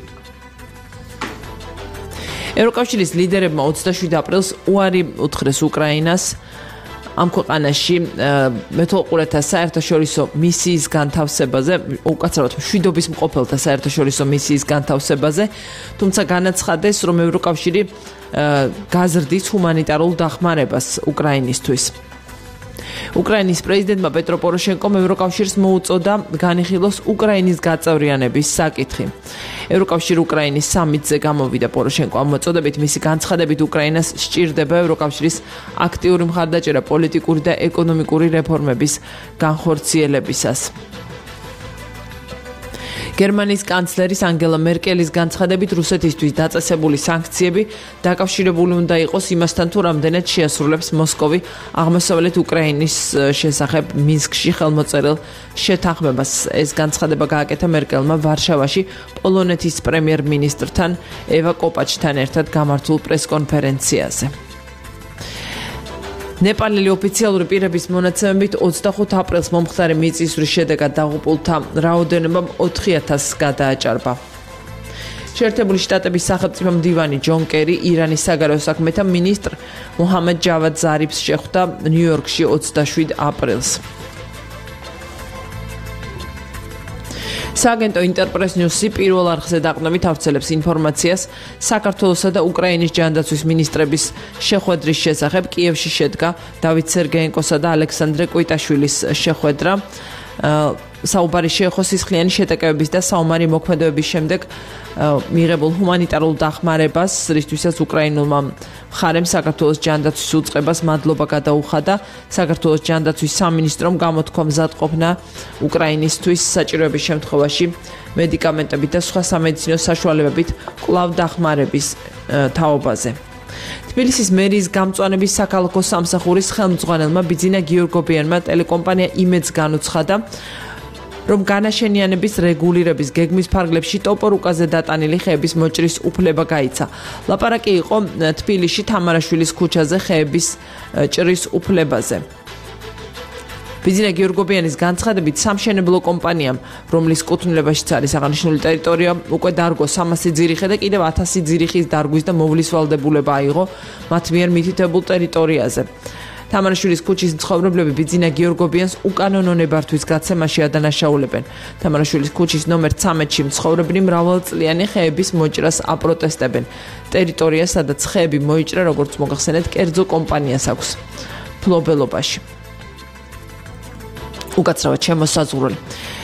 ევროკავშირის ლიდერებმა ოცდაშვიდ აპრილს უარი უთხრეს უკრაინას ამ ქვეყანაში მეთვალყურეთა საერთაშორისო მისიის განთავსებაზე, უკაცრავად მშვიდობის მყოფელთა საერთაშორისო მისიის განთავსებაზე, თუმცა განაცხადეს, რომ ევროკავშირი გაზრდის ჰუმანიტარულ დახმარებას უკრაინისთვის. უკრაინის პრეზიდენტმა პეტრო პოროშენკომ ევროკავშირს მოუწოდა განიხილოს უკრაინის გაწევრიანების საკითხი. ევროკავშირი უკრაინის სამიტზე გამოვიდა. პოროშენკო ამ მოწოდებით მისი განცხადებით უკრაინას სჭირდება ევროკავშირის აქტიური მხარდაჭერა პოლიტიკური და ეკონომიკური რეფორმების განხორციელებისას. გერმანიის კანცლერის ანგელა მერკელის განცხადებით რუსეთისთვის დაწესებული სანქციები დაკავშირებული უნდა იყოს იმასთან, თუ რამდენად შეასრულებს მოსკოვი აღმოსავლეთ უკრაინის შესახებ მინსკში ხელმოწერილ შეთანხმებას. ეს განცხადება გააკეთა მერკელმა ვარშავაში პოლონეთის პრემიერ-მინისტრთან ევა კოპაჩთან ერთად გამართულ პრესკონფერენციაზე. ნეპალელი ოფიციალური პირების მონაცემებით ოცდახუთ აპრილს მომხდარი მიწისძვრის შედეგად დაღუპულთა რაოდენობამ ოთხი ათასს გადააჭარბა. შეერთებული შტატების სახელმწიფო მდივანი ჯონ კერი ირანის საგარეო საქმეთა მინისტრ მუჰამედ ჯავად ზარიფს შეხვდა ნიუ-იორკში ოცდაშვიდ აპრილს. სააგენტო ინტერპრეს ნიუსი პირველ არხზე დაყრდნობით ავრცელებს ინფორმაციას საქართველოსა და უკრაინის ჯანდაცვის მინისტრების შეხვედრის შესახებ. კიევში შედგა დავით სერგეენკოსა და ალექსანდრე კვიტაშვილის შეხვედრა. საუბარი შეეხო სისხლიანი შეტაკებების და საომარი მოქმედებების შემდეგ მიღებულ ჰუმანიტარულ დახმარებას, რისთვისაც უკრაინულმა მხარემ საქართველოს ჯანდაცვის უწყებას მადლობა გადაუხადა. საქართველოს ჯანდაცვის სამინისტრომ გამოთქვა მზადყოფნა უკრაინისთვის საჭიროების შემთხვევაში მედიკამენტებით და სხვა სამედიცინო საშუალებებით კვლავ დახმარების თაობაზე. თბილისის მერიის გამწვანების საქალაქო სამსახურის ხელმძღვანელმა ბიძინა გიორგობიანმა ტელეკომპანია იმედს განუცხადა, რომ განაშენიანების რეგულირების გეგმის ფარგლებში ტოპორუკაზე დატანილი ხეების მოჭრის უფლება გაიცა. ლაპარაკი იყო თბილისში თამარაშვილის ქუჩაზე ხეების ჭრის უფლებაზე. ბიძინა გიორგობიანის განცხადებით სამშენებლო კომპანიამ, რომლის კუთვნილებაშიც არის აღნიშნული ტერიტორია, უკვე დარგო სამასი ძირიხე და კიდევ ათასი ძირიხის დარგვის და მოვლის ვალდებულება აიღო მათ მიერ მითითებულ ტერიტორიაზე. თამარაშვილის ქუჩის მცხოვრებლები ბიძინა გიორგობიანს უკანონო ნებართვის გაცემაში ადანაშაულებენ. თამარაშვილის ქუჩის ნომერ ცამეტში მცხოვრებნი მრავალწლიანი ხეების მოჭრას აპროტესტებენ. ტერიტორია, სადაც ხეები მოიჭრა, როგორც მოგახსენეთ, კერძო კომპანიას აქვს ფლობელობაში. უკაცრავად შემოსაზღვრული.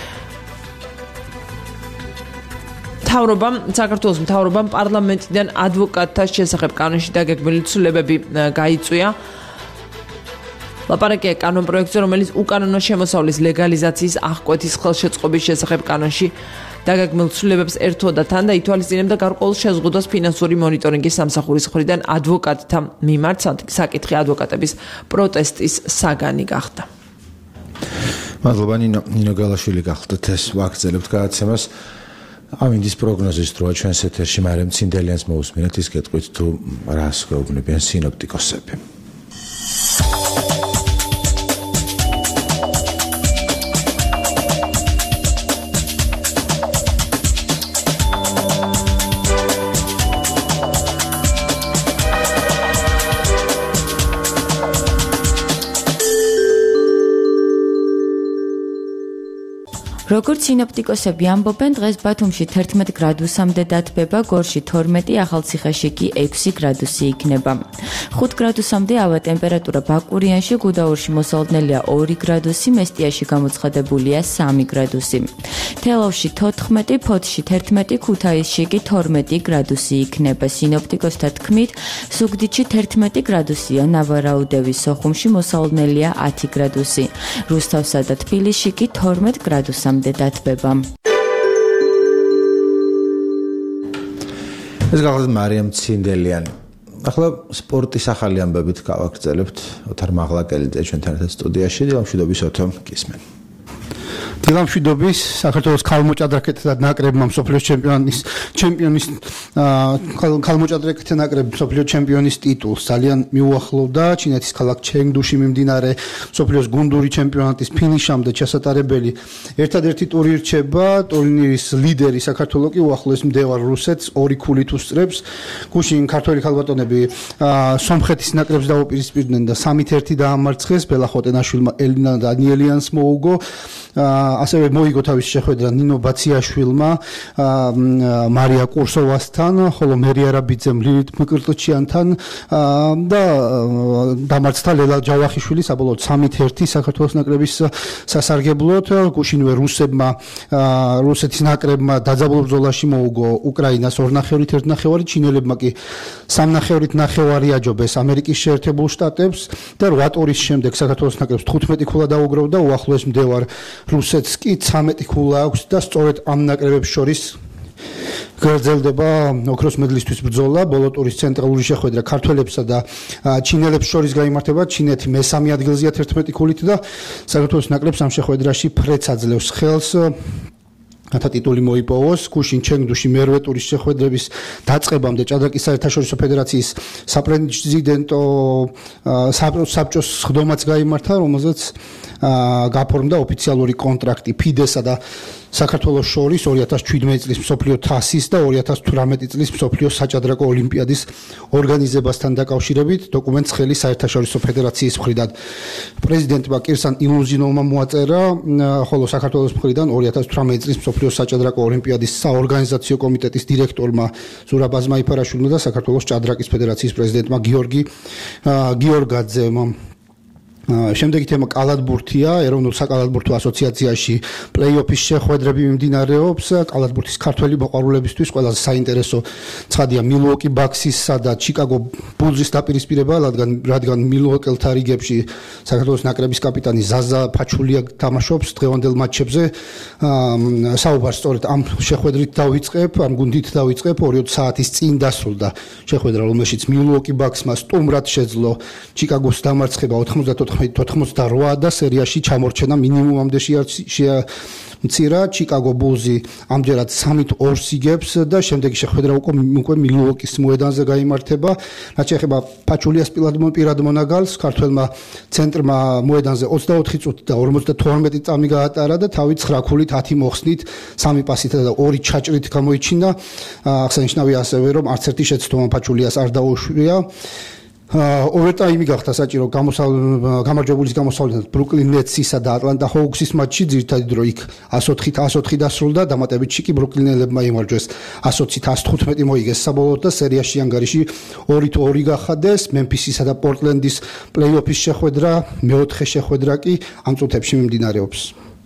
მთავრობამ, საქართველოს მთავრობამ პარლამენტიდან ადვოკატთა შესახებ კანონში დაგეგმილი ცვლილებები გაიწვია. ლაპარაკია კანონპროექტზე, რომელიც უკანონო შემოსავლის ლეგალიზაციის აღკვეთის ხელშეწყობის შესახებ კანონში დაგეგმილ ცვლილებებს ერთვოდა თან და ითვალისწინებდა გარკვეულ შეზღუდვას ფინანსური მონიტორინგის სამსახურის მხრიდან ადვოკატთა მიმართ. საკითხი ადვოკატების პროტესტის საგანი გახდა. მადლობა ნინო ნინო გალაშვილი გახლდათ ეს ვაგრძელებთ გადაცემას. ამინდის პროგნოზის დროა ჩვენს ეთერში, მაგრამ ცინდელიანს მოусმინეთ ის გეტყვით თუ რას გვეუბნებიან სინოპტიკოსები. როგორც სინოპტიკოსები ამბობენ, დღეს ბათუმში თერთმეტ გრადუსამდე დათბება, გორში თორმეტი, ახალციხეში კი ექვსი გრადუსი იქნება. ხუთ გრადუსამდე ავა ტემპერატურა ბაკურიანში, გუდაურში მოსალოდნელია ორი გრადუსი, მესტიაში გამოცხადებულია სამი გრადუსი. თელავში თოთხმეტი, ფოთში თერთმეტი, ქუთაისში კი თორმეტი გრადუსი იქნება. სინოპტიკოსთა თქმით, ზუგდიდში თერთმეტი გრადუსია, ნავარაუდევის სოხუმში მოსალოდნელია ათი გრადუსი. რუსთავსა და თბილისში კი თორმეტ გრადუსამდე დათბება. ეს გახლავთ მარიამ ცინდელიანი. ახლა სპორტის ახალი ამბებით გავაგრძელებთ. ოთარ მაღლაკელიძე ჩვენთან ერთად სტუდიაში, დილამშვიდობის ოთო გისმენ. დილამშვიდობის საქართველოს ქალმოჭადრაკეთა ნაკრებმა მსოფლიოს ჩემპიონის ჩემპიონის ქალმოჭადრაკეთა ნაკრებმა მსოფლიოს ჩემპიონის ტიტულს ძალიან მიუახლოვდა. ჩინეთის ქალაქ ჩენგდუში მიმდინარე მსოფლიოს გუნდური ჩემპიონატის ფინიშამდე ჩასატარებელი ერთადერთი ტური რჩება. ტურნირის ლიდერი საქართველოს კი უახლოეს მდევარ რუსეთს ორი ქულით უსწრებს. გუშინ ქართველი ქალბატონები სომხეთის ნაკრებს დაუპირისპირდნენ და სამით ერთი დაამარცხეს. ბელა ხოტენაშვილმა ელინა დანიელიანს მოუგო. ასევე მოიგო თავის შეხვედრა ნინო ბაციაშვილმა მარია კურსოვასთან, ხოლო მერი არაბიძემ ლილით მიკრტოჩიანთან და დამარცხდა ლელა ჯავახიშვილი საბოლოოდ სამით ერთი საქართველოს ნაკრების სასარგებლოდ. გუშინვე რუსებმა რუსეთის ნაკრებმა დაძაბულ ბრძოლაში მოუგო უკრაინას ორნახევრით ერთნახევარი, ჩინელებმა კი სამნახევრით ნახევარი აჯობეს ამერიკის შეერთებულ შტატებს და რვა ტურის შემდეგ საქართველოს ნაკრებს თხუთმეტი ქულა დაუგროვდა. უახლოეს მდევარ რუსეთს კი ცამეტი ქულა აქვს და სწორედ ამ ნაკრებებს შორის გრძელდება ოქროს მედლისთვის ბრძოლა. ბოლო ტურის ცენტრალური შეხვედრა ქართველებსა და ჩინელებს შორის გაიმართება. ჩინეთი მესამე ადგილზეა თერთმეტი ქულით და საქართველოს ნაკრებს ამ შეხვედრაში ფრეც აძლევს ხელს რათა ტიტული მოიპოვოს. გუშინ ჩენგდუში მერვე ტურის შეხვედრების დაწყებამდე ჭადრაკის საერთაშორისო ფედერაციის საპრეზიდენტო საბჭოს სხდომაც გაიმართა, რომელზეც გაფორმდა ოფიციალური კონტრაქტი ფიდესა და საქართველოს შორის ორი ათას შვიდმეტი წლის მსოფლიო თასის და ორი ათას თვრამეტი წლის მსოფლიო საჭადრაკო ოლიმპიადის ორგანიზებასთან დაკავშირებით. დოკუმენტს ხელი საერთაშორისო ფედერაციის მხრიდან პრეზიდენტმა კირსან ილუზინოვმა მოაწერა, ხოლო საქართველოს მხრიდან ორი ათას თვრამეტი წლის მსოფლიო საჭადრაკო ოლიმპიადის საორგანიზაციო კომიტეტის დირექტორმა ზურაბ აზმაიფარაშვილმა და საქართველოს ჭადრაკის ფედერაციის პრეზიდენტმა გიორგი გიორგაძემ. შემდეგი თემა კალათბურთია. ეროვნულ საკალათბურთო ასოციაციაში პლეი-ოფის შეხვედრები მიმდინარეობს. კალათბურთის ქართველი მოყვარულებისთვის ყველაზე საინტერესო ცხადია მილუოკი ბაქსისა და ჩიკაგო ბულზის დაპირისპირება, რადგან რადგან მილუოკელთა რიგებში საქართველოს ნაკრების კაპიტანი ზაზა ფაჩულია თამაშობს დღევანდელ მატჩებზე. საუბარს სწორედ ამ შეხვედრით დავიწყებ, ამ გუნდით დავიწყებ. ორი საათის წინ დასრულდა შეხვედრა, რომელშიც მილუოკი ბაქსმა სტუმრად შეძლო ჩიკაგოს დამარცხება ოთხმოცდარვა და სერიაში ჩამორჩენა მინიმუმამდე შეამცირა. ჩიკაგო ბულზი ამჯერად სამით ორს იგებს და შემდეგი შეხვედრა უკვე მილუოკის მოედანზე გაიმართება. რაც შეეხება ფაჩულიას პირად მონაგალს, ქართველმა ცენტრმა მოედანზე ოცდაოთხი წუთი და ორმოცდათორმეტი წამი გაატარა და თავი ცხრა ქულით ათი მოხსნით, სამი პასით და ორი ჩაჭრით გამოიჩინა. აღსანიშნავია ასევე, რომ არც ერთი შეცდომა ფაჩულიას არ დაუშვია. ოვერტაიმი გახდა საჭირო გამარჯვებულის გამოსავლენად ბრუკლინ ნეტსისა და ატლანტა ჰოუქსის მატჩი. ძირითადი დრო იქ ათი ათი დასრულდა. დამატებითში კი ბრუკლინელებმა იმარჯვეს ათი ათი მოიგეს საბოლოოდ და სერიაში ანგარიში ორი ორი გახადეს. მემფისისა და პორტლენდის პლეი-ოფის შეხვედრა, მეოთხე შეხვედრა კი ამ წუთებში მიმდინარეობს.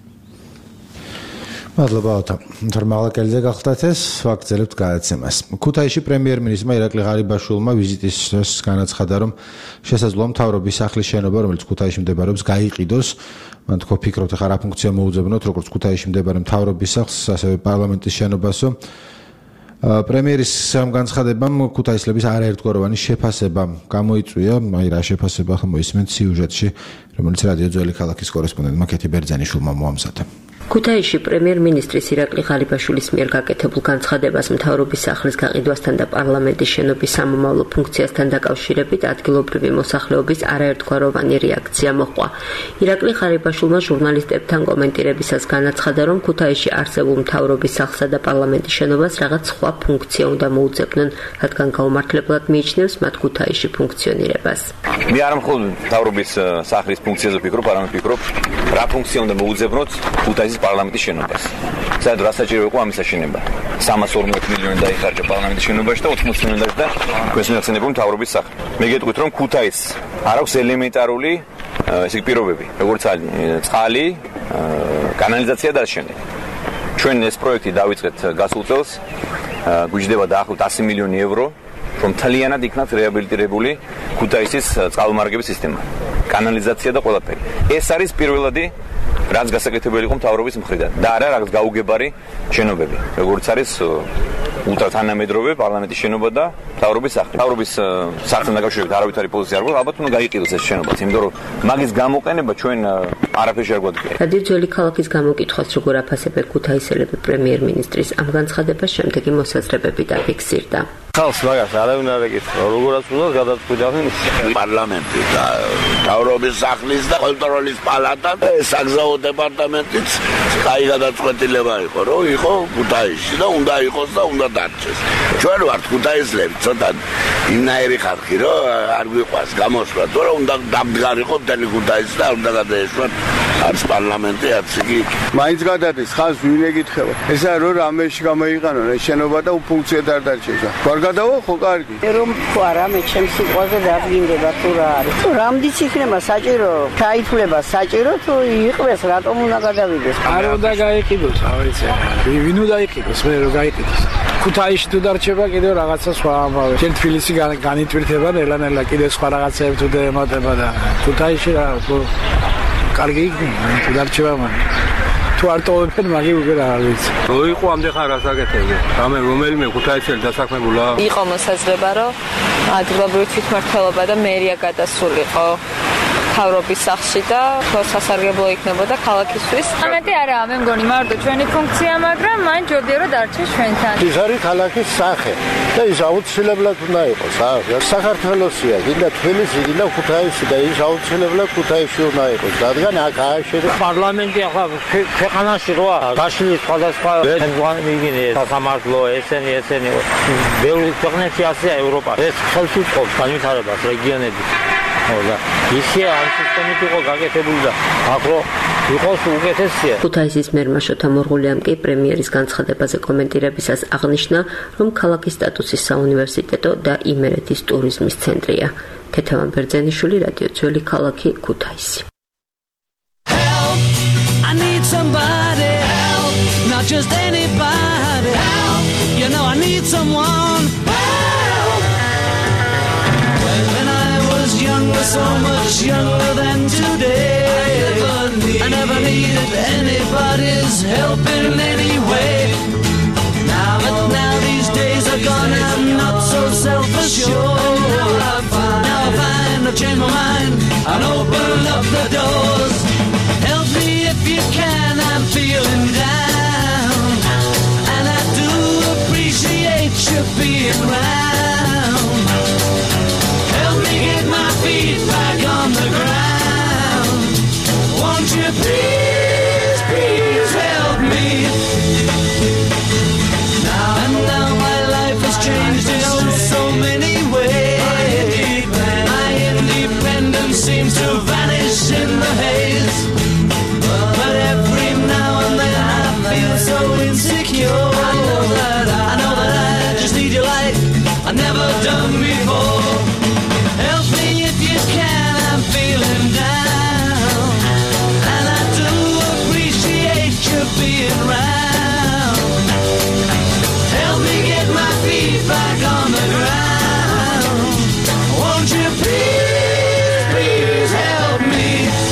მადლობა ოთო. თორ მაღლაკელიძე გახლდათ ეს ვაგრძელებთ გადაცემას. ქუთაისში პრემიერ-მინისტრმა ირაკლი ღარიბაშვილმა ვიზიტის დროს განაცხადა, რომ შესაძლოა მთავრობის სახლის შენობა, რომელიც ქუთაისში მდებარეობს, გაიყიდოს. მან თქვა, ფიქრობთ, ახლა რა ფუნქცია მოუძებნოთ, როგორც ქუთაისში მდებარე მთავრობის სახლს, ასევე პარლამენტის შენობასო. პრემიერის ამ განცხადებამ ქუთაისლების არაერთგვაროვანი შეფასება გამოიწვია. აი რა შეფასება ახლა მოისმენთ სიუჟეტში, რომელიც რადიო ძველი ქალაქის კორესპონდენტმა კეთი ბერძენიშვილმა მოამზადა. ქუთაისში პრემიერ-მინისტრის ირაკლი ღარიბაშვილის მიერ გაკეთებულ განცხადებას მთავრობის სახლის გაყიდვასთან და პარლამენტის შენობის სამომავლო ფუნქციასთან დაკავშირებით ადგილობრივი მოსახლეობის არაერთგვაროვანი რეაქცია მოჰყვა. ირაკლი ღარიბაშვილმა ჟურნალისტებთან კომენტირებისას განაცხადა, რომ ქუთაისში არსებულ მთავრობის სახლსა და პარლამენტის შენობას რაღაც სხვა ფუნქცია უნდა მოუძებნონ, რადგან გაუმართლებლად მიიჩნევს მათ ქუთაისში ფუნქციონირებას. მე არ მხოლოდ მთავრობის სახლის ფუნქციაზე ვფიქრობ, არამედ ვფიქრობ, რა ფუნქცია უნდა მოუძებნოთ ქუთაისის ქუთაისის პარლამენტის შენობას. საერთოდ რა საჭირო იყო ამის აშენება? სამას ორმოცი მილიონი დაიხარჯა პარლამენტის შენობაში და ოთხმოცი მილიონი დაიხარჯა ქვესმეცნიერებულ მთავრობის სახით. მე გეტყვით რომ ქუთაისს არ აქვს ელემენტარული ესე პირობები, როგორც წყალი, კანალიზაცია და შემდეგ. ჩვენ ეს პროექტი დავიწყეთ გასულ წელს, გვიждდება დაახლოებით ასი მილიონი ევრო, რომ თლიანად იქნას რეაბილიტირებული ქუთაისის წყალმომარაგების სისტემა, კანალიზაცია და ყველაფერი. ეს არის პირველადი რაც გასაკეთებელი იყო მთავრობის მხრიდან და არა რაღაც გაუგებარი შენობები, როგორც არის ულტრათანამედროვე პარლამენტის შენობა და მთავრობის სახლი. მთავრობის სახლთან დაკავშირებით არავითარი პოზიცია არ გვაქვს, ალბათ უნდა გაიყიდოს ეს შენობაც, იმიტომ რომ მაგის გამოყენება ჩვენ არაფერში არ გვადგია. რადიო ძველი ქალაქის გამოკითხვას როგორ აფასებენ ქუთაისელები პრემიერ-მინისტრის ამ განცხადებას შემდეგი მოსაზრებები დაფიქსირდა. ხალხს მაგას არავინ არ ეკითხა, როგორაც უნდა გადაწყვიტავენ პარლამენტი და მთავრობის სახლის და კონტროლის პალატა და საგზაო დეპარტამენტიც კაი გადაწყვეტილება იყო, რომ იყო ქუთაისში და უნდა იყოს და უნდა დარჩეს. ჩვენ ვართ ქუთაისლები, ცოტა იმნაირი ხალხი, რომ არ გვიყვარს გამოსვლა, თორემ უნდა დამდგარიყო მთელი ქუთაისი და უნდა გადაეშვათ არც პარლამენტი, არც იგი. მაინც გადადის, ხალხს ვინ ეკითხება? ესა რომ რამეში გამოიყანონ ეს შენობა და უფუნქციად არ დარჩეს. გადავა ხო კარგი რომ ხო არა მე ჩემს სიტყვაზე დაგინდება თუ რა არის თუ რამდენიც იქნება საჭირო გაითვლება საჭირო თუ იყვეს რატომ უნდა გადავიდეს არ უნდა გაიყიდოს ავეცე ვინ უნდა იყიდოს მე რომ გაიყიდოს ქუთაისში თუ დარჩება კიდევ რაღაცა სხვა ამბავი ჩვენ თბილისი განიტვირთება ნელა-ნელა კიდევ სხვა რაღაცები თუ ემატება და ქუთაისში რა კარგი იქნება თუ დარჩება მან თუ არ ტოვებენ მაგი უკვე რა ვიცი. რო იყო ამდე ხარ ასაკეთებდა. რამე რომელიმე ქუთაისელი დასაქმებულა. იყო მოსაზრება რომ ადგილობრივი თვითმმართველობა და მერია გადასულიყო მთავრობის სახლში და სასარგებლო იქნებოდა ქალაქისთვის. ამეთი არა, მე მგონი მარტო ჩვენი ფუნქცია, მაგრამ მან ჯობია რომ დარჩეს ჩვენთან. ის არის ქალაქის სახე და ის აუცილებლად უნდა იყოს. საქართველოსია, გინდა თბილისი, გინდა ქუთაისი და ის აუცილებლად ქუთაისში უნდა იყოს. რადგან აქ ააშენე პარლამენტი ახლა ქვეყანაში როა გაშლილი სხვადასხვა იგინე სასამართლო ესენი ესენი ბევრი ქვეყნებში ასეა ევროპა. ეს ხელს უწყობს განვითარებას რეგიონების. და ისე ამ სისტემით იყო გაკეთებული და ახლა იყოს უკეთესია. ქუთაისის მერმა შოთა მორღულიამ კი პრემიერის განცხადებაზე კომენტირებისას აღნიშნა, რომ ქალაქის სტატუსის საუნივერსიტეტო და იმერეთის ტურიზმის ცენტრია. ქეთევან ბერძენიშვილი, რადიო ძველი ქალაქი, ქუთაისი. I need somebody help, not just anybody help. You know I need someone help. When I was younger, so much younger than today, I never, need, I never needed anybody's help in any way. Now, but now these days are gone, I'm not so self-assured. Now I find, now I find I've changed my mind and open up the doors. Help me if you can, I'm feeling down, and I do appreciate you being around. Help me get my feet back on the ground. Won't you please, please help me? Now and now my life has changed in so many ways. My independence seems to vanish in the haze. But every now and then I feel so insecure. I know that I, I know that I just need your light. I've never done before. Help me if you can. I'm feeling down, and I do appreciate you being around. Help me get my feet back on the ground. Won't you please, please help me?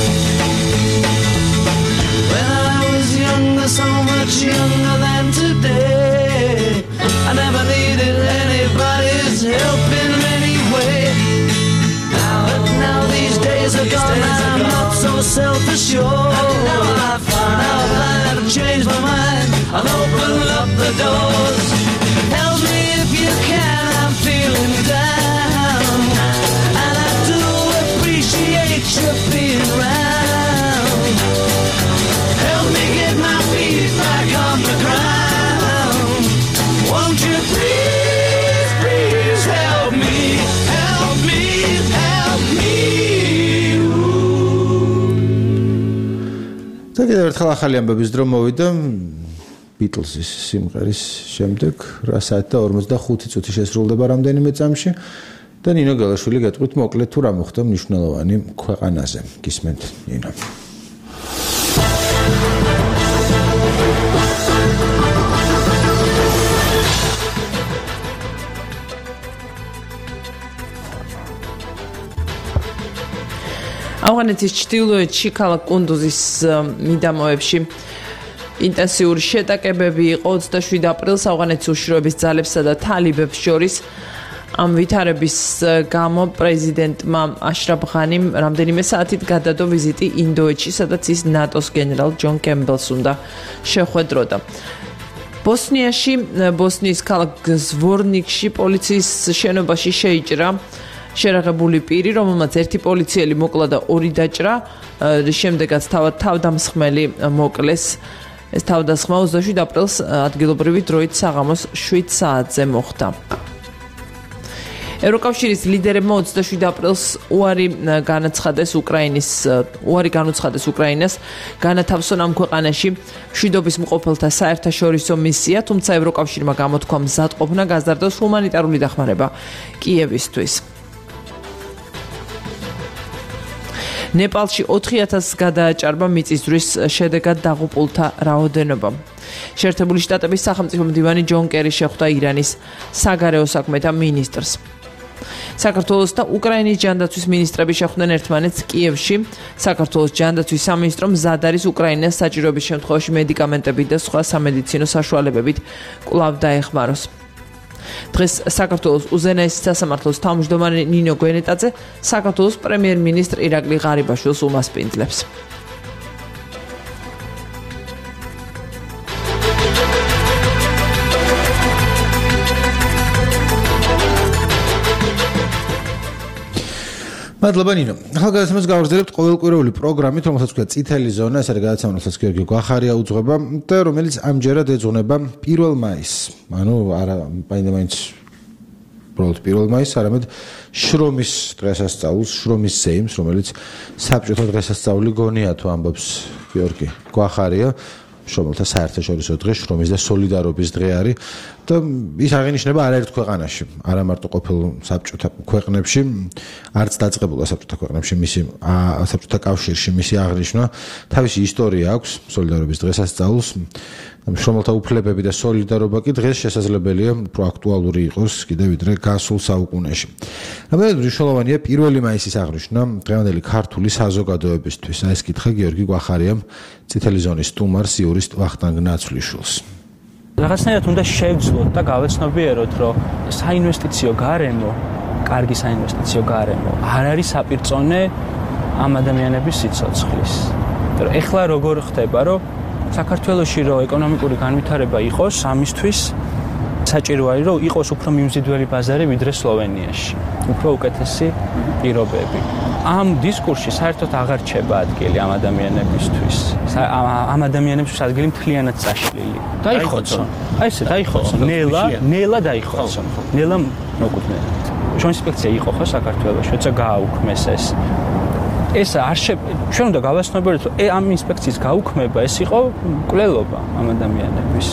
So much younger than today, I never needed anybody's help in any way. Now, now these days are gone, I'm not so self-assured. Now I find, now I find I've changed my mind, I'll open up the doors. Help me if you can, I'm feeling down, and I do appreciate you being around. Help me get my feet back on the ground. Won't you please, please help me, help me, help me. და კიდევ ერთხელ ახალი ამბების დრო მოვიდა Beatles-ის სიმღერის შემდეგ, რა საათი და ორმოცდახუთი წუთი შესრულდება რამდენიმე წამში და ნინო გელაშვილი გეტყვით მოკლედ თუ რა მოხდა მნიშვნელოვანი ქვეყანაზე. გისმენთ ნინო. ავღანეთის ჩრდილოეთში ქალაქ კუნდუზის მიდამოებში ინტენსიური შეტაკებები იყო ოცდაშვიდი აპრილს ავღანეთის უშიშროების ძალებსა და თალიბებს შორის. ამ ვითარების გამო პრეზიდენტმა აშრაფ ღანიმ რამდენიმე საათით გადადო ვიზიტი ინდოეთში, სადაც ის ნატოს გენერალ ჯონ კემბელს უნდა შეხვედროდა. ბოსნიაში, ბოსნიის ქალაქ ზვორნიკში პოლიციის შენობაში შეიჭრა შერაღებული პირი, რომელმაც ერთი პოლიციელი მოკლა და ორი დაჭრა, შემდეგაც თავად თავდამსხმელი მოკლეს. ეს თავდასხმა ოცდაშვიდი აპრილს ადგილობრივი დროით საღამოს შვიდ საათზე მოხდა. ევროკავშირის ლიდერებმა ოცდაშვიდი აპრილს უარი განაცხადეს უკრაინის უარი განუცხადეს უკრაინას განათავსონ ამ ქვეყანაში მშვიდობის მყოფელთა საერთაშორისო მისია, თუმცა ევროკავშირმა გამოთქვა მზადყოფნა გაზარდოს ჰუმანიტარული დახმარება კიევისთვის. ნეპალში ოთხი ათასს გადააჭარბა მიწისძვრის შედეგად დაღუპულთა რაოდენობა. შეერთებული შტატების სახელმწიფო მდივანი ჯონ კერი შეხვდა ირანის საგარეო საქმეთა მინისტრს. საქართველოს და უკრაინის ჯანდაცვის მინისტრები შეხვდნენ ერთმანეთს კიევში. საქართველოს ჯანდაცვის სამინისტრო მზად არის უკრაინას საჭიროების შემთხვევაში მედიკამენტებით და სხვა სამედიცინო საშუალებებით კვლავ დაეხმაროს. დღეს საქართველოს უზენაესი სასამართლოს თავმჯდომარე ნინო გვენეტაძე საქართველოს პრემიერ-მინისტრ ირაკლი ღარიბაშვილს უმასპინძლებს. მადლობა ნინო. ახალგაზრდებს გავაგზავნებთ ყოველკვირეული პროგრამით, რომელსაც ქვია წითელი ზონა, ეს არის გადაცემა, რომელსაც გიორგი გვახარია უძღვება და რომელიც ამჯერად ეძღვნება პირველ მაისს. ანუ არა მაინც უბრალოდ პირველ მაისს, არამედ შრომის დღესასწაულს, შრომის ზეიმს, რომელიც საბჭოთა დღესასწაული გონია თუ ამბობს გიორგი გვახარია. შრომელთა საერთაშორისო დღე, შრომის და სოლიდარობის დღე არის და ის აღინიშნება არაერთ ქვეყანაში, არა მარტო ყოფილ საბჭოთა ქვეყნებში, არც დაწყებულა საბჭოთა ქვეყნებში, მისი საბჭოთა კავშირში მისი აღნიშვნა, თავისი ისტორია აქვს სოლიდარობის დღესასწაულს. შრომელთა უფლებები და სოლიდარობა კი დღეს შესაძლებელია უფრო აქტუალური იყოს კიდევ ვიდრე გასულ საუკუნეში. რამდენად მნიშვნელოვანია პირველი მაისის აღნიშვნა დღევანდელი ქართული საზოგადოებისთვის? ეს კითხა გიორგი გვახარიამ წითელი ზონის სტუმარს იურისტ ვახტანგ ნაცვლიშვილს. რაღაცნაირად უნდა შევძლოთ და გავეცნობიეროთ, რომ საინვესტიციო გარემო, კარგი საინვესტიციო გარემო არ არის საპირწონე ამ ადამიანების სიცოცხლის. ეხლა როგორ ხდება, რომ საქართველოში რო ეკონომიკური განვითარება იყოს, ამისთვის საჭირო არის, რომ იყოს უფრო მიმზიდველი ბაზარი ვიდრე სლოვენიაში, უფრო უკეთესი პირობები. ამ დისკურსში საერთოდ აღარ რჩება ადგილი ამ ადამიანებისთვის. ამ ადამიანებისთვის ადგილი მთლიანად წაშლილი. დაიხოცონ. აი ესე დაიხოცონ. ნელა, ნელა დაიხოცონ. ნელა მოკუთვნიათ. ჩვენ ინსპექცია იყო ხო საქართველოში, როცა გააუქმეს ეს. ეს არ შე ჩვენ უნდა გავაცნობიეროთ, რომ ამ ინსპექციის გაუქმება ეს იყო მკვლელობა ამ ადამიანების.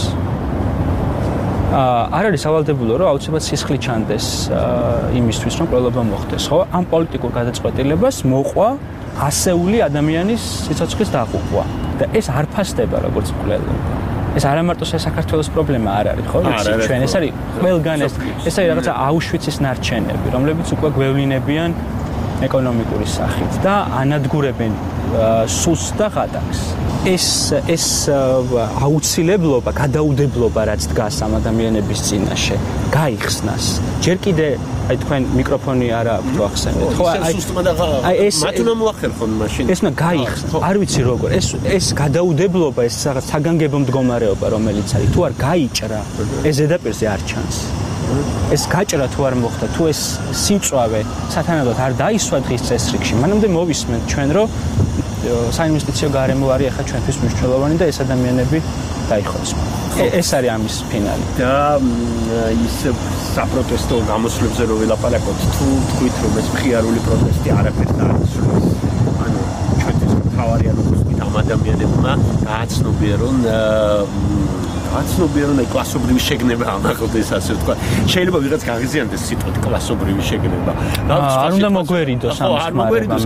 აა არ არის სავალდებულო, რომ აუცილებლად სისხლი ჩანდეს იმისთვის, რომ მკვლელობა მოხდეს, ხო? ამ პოლიტიკურ გადაწყვეტილებას მოყვა ასეული ადამიანის სიცოცხლის დაღუპვა და ეს არ ფასდება როგორც მკვლელობა. ეს არა მარტო საქართველოს პრობლემა არ არის, ხო? ჩვენ ეს არის ყველგან ეს ეს არის რაღაცა აუშვიცის ნარჩენები, რომლებიც უკვე გვევლინებიან ეკონომიკური სახით და ანადგურებენ სულს და ღატაკს. ეს ეს აუცილებლობა, გადაუდებლობა, რაც დგას ამ ადამიანების წინაშე, გაიხსნას. ჯერ კიდე აი თქვენ მიკროფონი არა აქვს თუ ახსენეთ, ხო? აი ეს მათ უნდა მოახერხონ მაშინ. ეს უნდა გაიხსნას. არ ვიცი როგორ. ეს ეს გადაუდებლობა, ეს რაღაც საგანგებო მდგომარეობა, რომელიც არის, თუ არ გაიჭრა, ეს ზედაპირზე არ ჩანს. ეს გაჭრა თუ არ მოხდა, თუ ეს სიწვავე სათანადოდ არ დაისვა დღის წესრიგში, მანამდე მოვისმენთ ჩვენ, რომ საინვესტიციო გარემო არის ახლა ჩვენთვის მნიშვნელოვანი და ეს ადამიანები დაიხოცონ. ეს არის ამის ფინალი. და ის საპროტესტო გამოსვლებზე რო ველაპარაკოთ, თუ თქვით რომ ეს მხიარული პროტესტი არაფერს არ იცვლის, ანუ ჩვენთვის თავარია როგორც ვით ამ ადამიანებს ადამიანებმა გააცნობია რომ გააცნობია რომ კლასობრივი შეგნება ამაღლდეს ასე ვთქვა. შეიძლება ვიღაც გაღიზიანდეს სიტყვით კლასობრივი შეგნება. არ უნდა მოგვერიდოს ამ მოგვერიდოს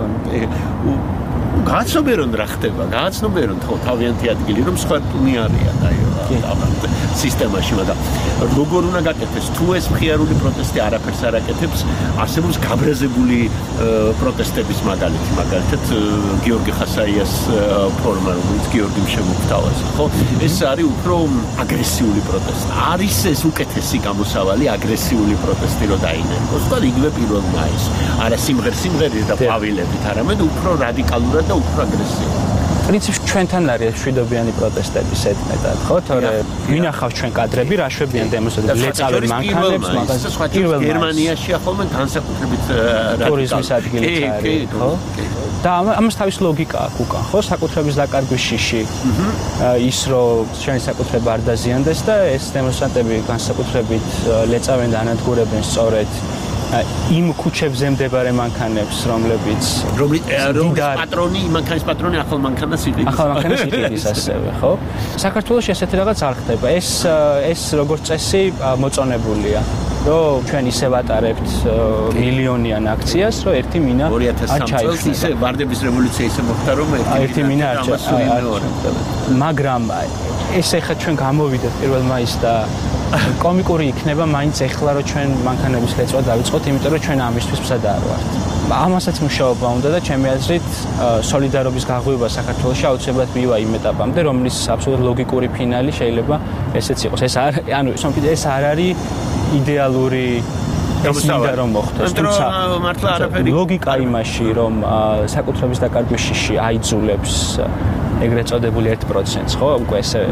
გააცნობია რომ რა ხდება, გააცნობია რომ თავიანთი ადგილი რომ სხვა ტუნი არიან აი ამ სისტემაში, მაგრამ როგორ უნდა გაკეთდეს თუ ეს მხიარული პროტესტი არაფერს არ აკეთებს, არსებობს გაბრაზებული პროტესტების მაგალითი, მაგალითად გიორგი ხასაიას ფორმა, რომელიც გიორგიმ შემოგთავაზა, ხო? ეს არის უფრო აგრესიული პროტესტი. არის ეს უკეთესი გამოსავალი აგრესიული პროტესტი რო დაინერგოს, და იგივე პირველ მაისს. არა სიმღერ-სიმღერის და ყვავილებით, არამედ უფრო რადიკალურად და უფრო აგრესიულად. პრინციპში ჩვენთან არის მშვიდობიანი პროტესტების ეთმეტად, ხო? თორე მინახავს ჩვენ კადრები, რა შვებიან დემონსტრაციებს, ლეწავენ მანქანებს, მაგას პირველ გერმანიაში ახალმე განსაკუთრებით ტურიზმის ადგილიც არის, ხო? და ამას თავის ლოგიკა აქვს უკან, ხო? საკუთრების დაკარგვის შიში. ის რომ ჩვენი საკუთრება არ დაზიანდეს და ეს დემონსტრანტები განსაკუთრებით ლეწავენ და ანადგურებენ სწორედ იმ ქუჩებზე მდებარე მანქანებს, რომლებიც რომლის პატრონი, მანქანის პატრონი ახალ მანქანას იყიდის. ახალ მანქანას იყიდის ასევე, ხო? საქართველოში ესეთი რაღაც არ ხდება. ეს ეს როგორც წესი მოწონებულია, რომ ჩვენ ისე ვატარებთ მილიონიან აქციას, რომ ერთი მინა არ ჩაიხსნა. ისე ვარდების რევოლუცია ისე მოხდა, რომ ერთი მინა არ ჩაიხსნა. მაგრამ ეს ახლა ჩვენ გამოვიდეთ პირველ მაისს და კომიკური იქნება მაინც ეხლა რომ ჩვენ მანქანების ლეწვა დავიწყოთ, იმიტომ რომ ჩვენ ამისთვის მზად არ ვართ. ამასაც მუშაობა უნდა და ჩემი აზრით სოლიდარობის გაღვივა საქართველოში აუცილებლად მივა იმ ეტაპამდე, რომლის აბსოლუტურად ლოგიკური ფინალი შეიძლება ესეც იყოს. ეს არ ანუ ეს არ არის იდეალური გამოსავალი რომ მოხდეს, თუმცა მართლა არაფერი ლოგიკა იმაში, რომ საკუთრების დაკარგვის შიში აიძულებს ეგრეთ წოდებული ერთ პროცენტს, ხო? უკვე ესე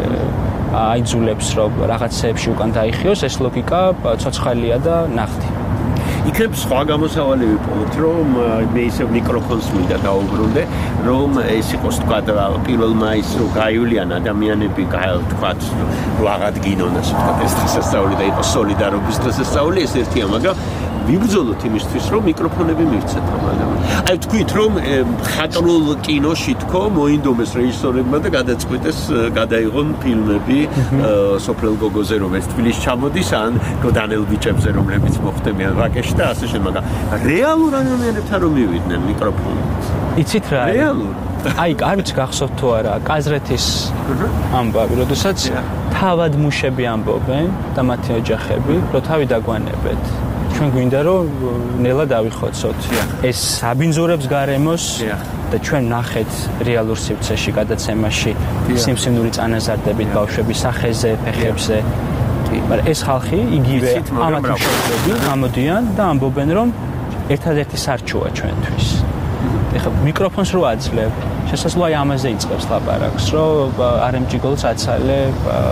აიძულებს რომ რაღაცეებში უკან დაიხიოს, ეს ლოგიკა ცოცხალია და ნახტი. იქნებ სხვა გამოსავალი ვიპოვოთ, რომ მე ისე მიკროფონს მინდა დავუბრუნდე, რომ ეს იყოს თქვა პირველ მაისს რო გაივლიან ადამიანები, თქვა რო აღადგინონ ასე ვთქვა ეს დღესასწაული და იყოს სოლიდარობის დღესასწაული, ეს ერთია, მაგრამ ვიბრძოლოთ იმისთვის, რომ მიკროფონები მივცეთ ამ ადამიანებს. აი თქვით, რომ ხატრულ კინოში თქო მოინდომეს რეჟისორებმა და გადაწყვიტეს გადაიღონ ფილმები სოფრელ გოგოზე, რომ ეს თბილისში ჩამოდის, ან გოდანელ ბიჭებზე, რომლებიც მოხდებიან ვაკეში და ასე შემდეგ, მაგრამ რეალურ ადამიანებთან რომ მივიდნენ მიკროფონი. იცით რა? რეალურ. აი, არ ვიცი გახსოვთ თუ არა, კაზრეთის ამბავი, როდესაც თავად მუშები ამბობენ და მათი ოჯახები, რომ თავი დაგვანებეთ. ჩვენ გვინდა რომ ნელა დავიხოცოთ. ეს აბინძურებს გარემოს და ჩვენ ნახეთ რეალურ სივრცეში გადაცემაში სიმსივნური წანაზარდებით ბავშვების სახეზე, ფეხებზე. მაგრამ ეს ხალხი იგივე ამათ მშობლები გამოდიან და ამბობენ რომ ერთადერთი სარჩოა ჩვენთვის. ეხლა მიკროფონს რო აძლევ, შესაძლოა ამაზე იწყებს ლაპარაკს, რომ არ ემჯიგოლს აცალე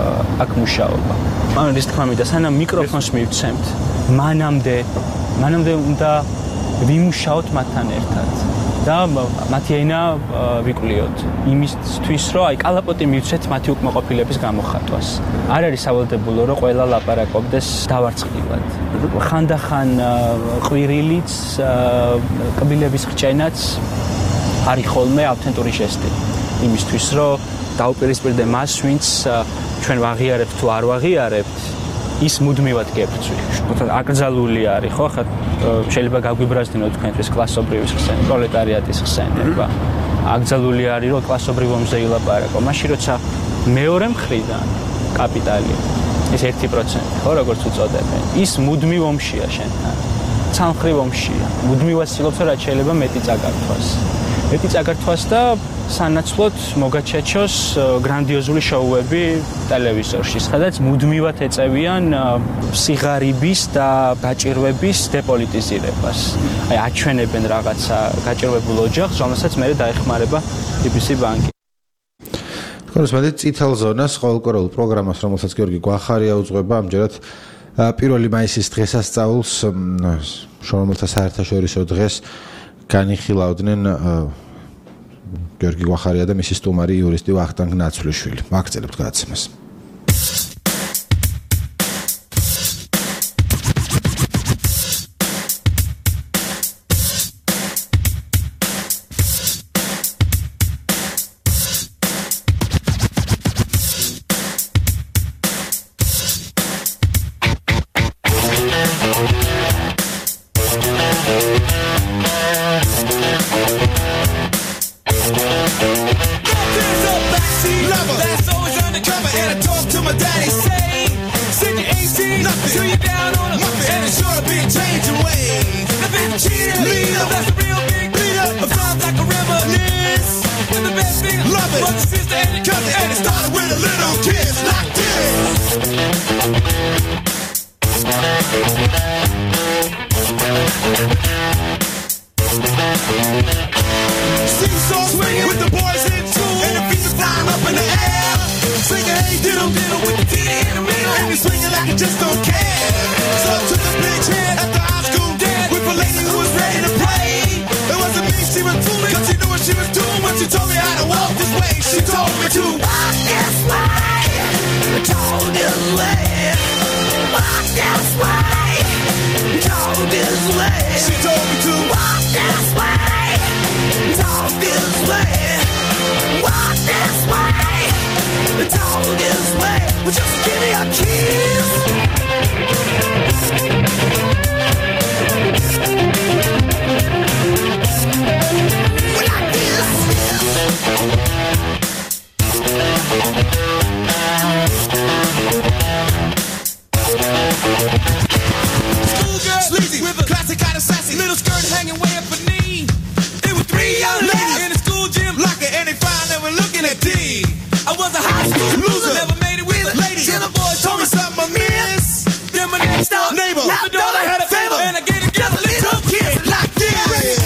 აქ მუშაობა. ანუ ის თქმა მინდა, სანამ მიკროფონს მივცემთ, მანამდე მანამდე უნდა ვიმუშაოთ მათთან ერთად და მათი ენა ვიკვლიოთ იმისთვის, რომ აი კალაპოტი მივცეთ მათი უკმაყოფილების გამოხატვას. არ არის სავალდებულო, რომ ყველა ლაპარაკობდეს დავარცხილად. ხანდახან ყვირილიც, კბილების ხჭენაც არის ხოლმე ავთენტური ჟესტი იმისთვის, რომ დაუპირისპირდე მას, ვინც ჩვენ ვაღიარებთ თუ არ ვაღიარებთ, ის მუდმივად გებრძვი. აკრძალული არის, ხო? ხა შეიძლება გაგვიბრაზდინოთ თქვენთვის კლასობრივის ხსენება, პროლეტარიატის ხსენება. აკრძალული არის, რომ კლასობრივ ომზე ილაპარაკო. მაშინ როცა მეორე მხრიდან კაპიტალი, ეს ერთი პროცენტი, ხო, როგორც უწოდებენ, ის მუდმივ ომშია შენთან. ცალმხრივ ომშია. მუდმივად ცდილობს, რაც შეიძლება მეტი წაგართვას. მეტი წაგართვას და სანაცვლოდ მოგაჩეჩოს გრანდიოზული შოუები ტელევიზორში, სადაც მუდმივად ეწევიან სიღარიბის და გაჭირვების დეპოლიტიზირებას. აი აჩვენებენ რაღაცა გაჭირვებულ ოჯახს, რომელსაც მერე დაეხმარება ბი ბი სი ბანკი. კონსმედით წითელ ზონას ყოველკვირეულ პროგრამას, რომელსაც გიორგი გვახარია უძღვება, ამჯერად პირველი მაისის დღესასწაულს, შრომელთა საერთაშორისო დღეს განიხილავდნენ გიორგი გვახარია და მისი სტუმარი იურისტი ვახტანგ ნაცვლიშვილი. მაგწელებთ გადაცემას. There's a backseat lover that's always undercover, and I talk to my daddy, say, send your A C, nothing till you're down on a muffin, and it's sure to be a change in ways. If it's cheater, leader, that's a real big leader. It sounds like a reminisce. And the best thing, love it, brother, sister, and your cousin, and it started with a little kiss like this. Seesaw swinging with the boys in school, and the feet are flying up in the air. Singing, hey, diddle, diddle, with the T in the middle, and you're swinging like you just don't care. So I took a big hand at the high school dance with a lady who was ready to play. It wasn't me, she was fooling, cause she knew what she was doing when she told me how to walk this way. She told me to walk this way, talk this way, walk this way, talk this way. She told me to walk this way, talk this way, walk this way, talk this way. Well, just give me a kiss. Well, like this. Schoolgirl, sleazy, with a classic kind of sassy little skirt hanging way up her knee. There were three young ladies in the school gym locker, and they found they were looking at D. I was a high school loser, never made it with a lady. Till the boys told me something I missed. Then my next door neighbor, the door I had a favor, and I gave it just a little kiss like this.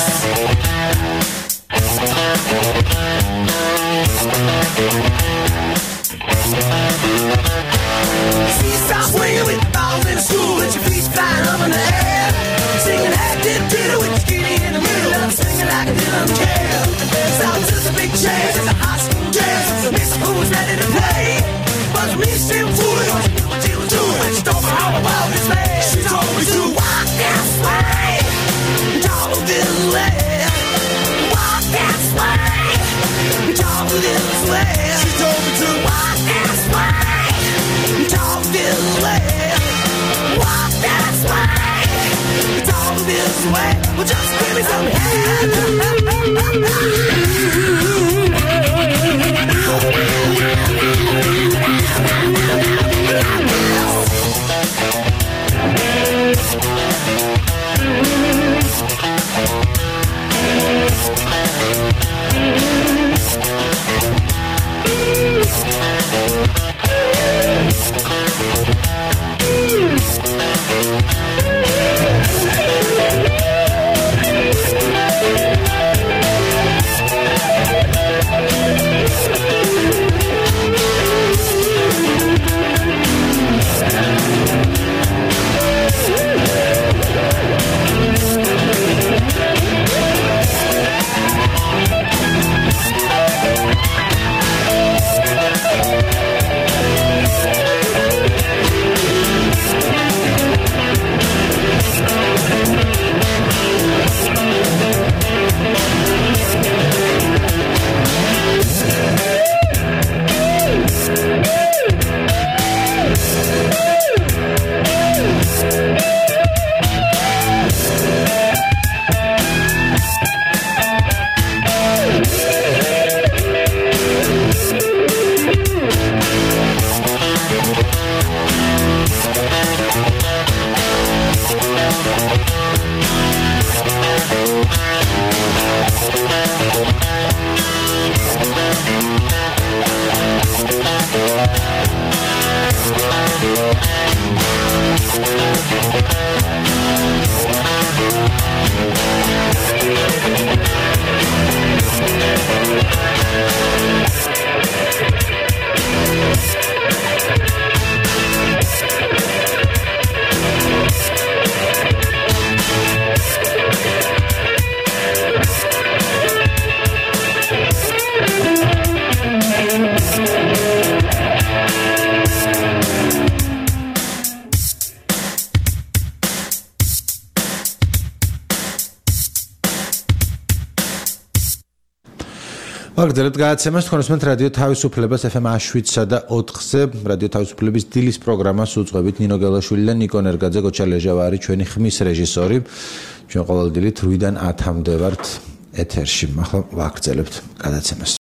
Seesaw swinging with the balls in the school, and your feet flying up in the air. Singing that dip diddle with your skinny in the middle, and I'm singing like I didn't care. Sounds just a big change, it's a high school dance. Miss who was ready to play, but me still fooling, cause she knew what she was doing when she told me how the world is made. She told me to walk this way, talk this way, walk this way, talk this way. She told me to walk this way, talk this way, walk this way, talk this way. Well, just give me some hand. აგრძელებთ გადაცემას თქვენ უსმენთ რადიო თავისუფლებას ეფ ემ შვიდსა და ოთხზე რადიო თავისუფლების დილის პროგრამას უძღვებით ნინო გელაშვილი და ნიკო ნერგაძე. გოჩა ლეჟავა არის ჩვენი ხმის რეჟისორი. ჩვენ ყოველ დილით რვიდან ათამდე ვართ ეთერში. ახლა ვაგრძელებთ გადაცემას.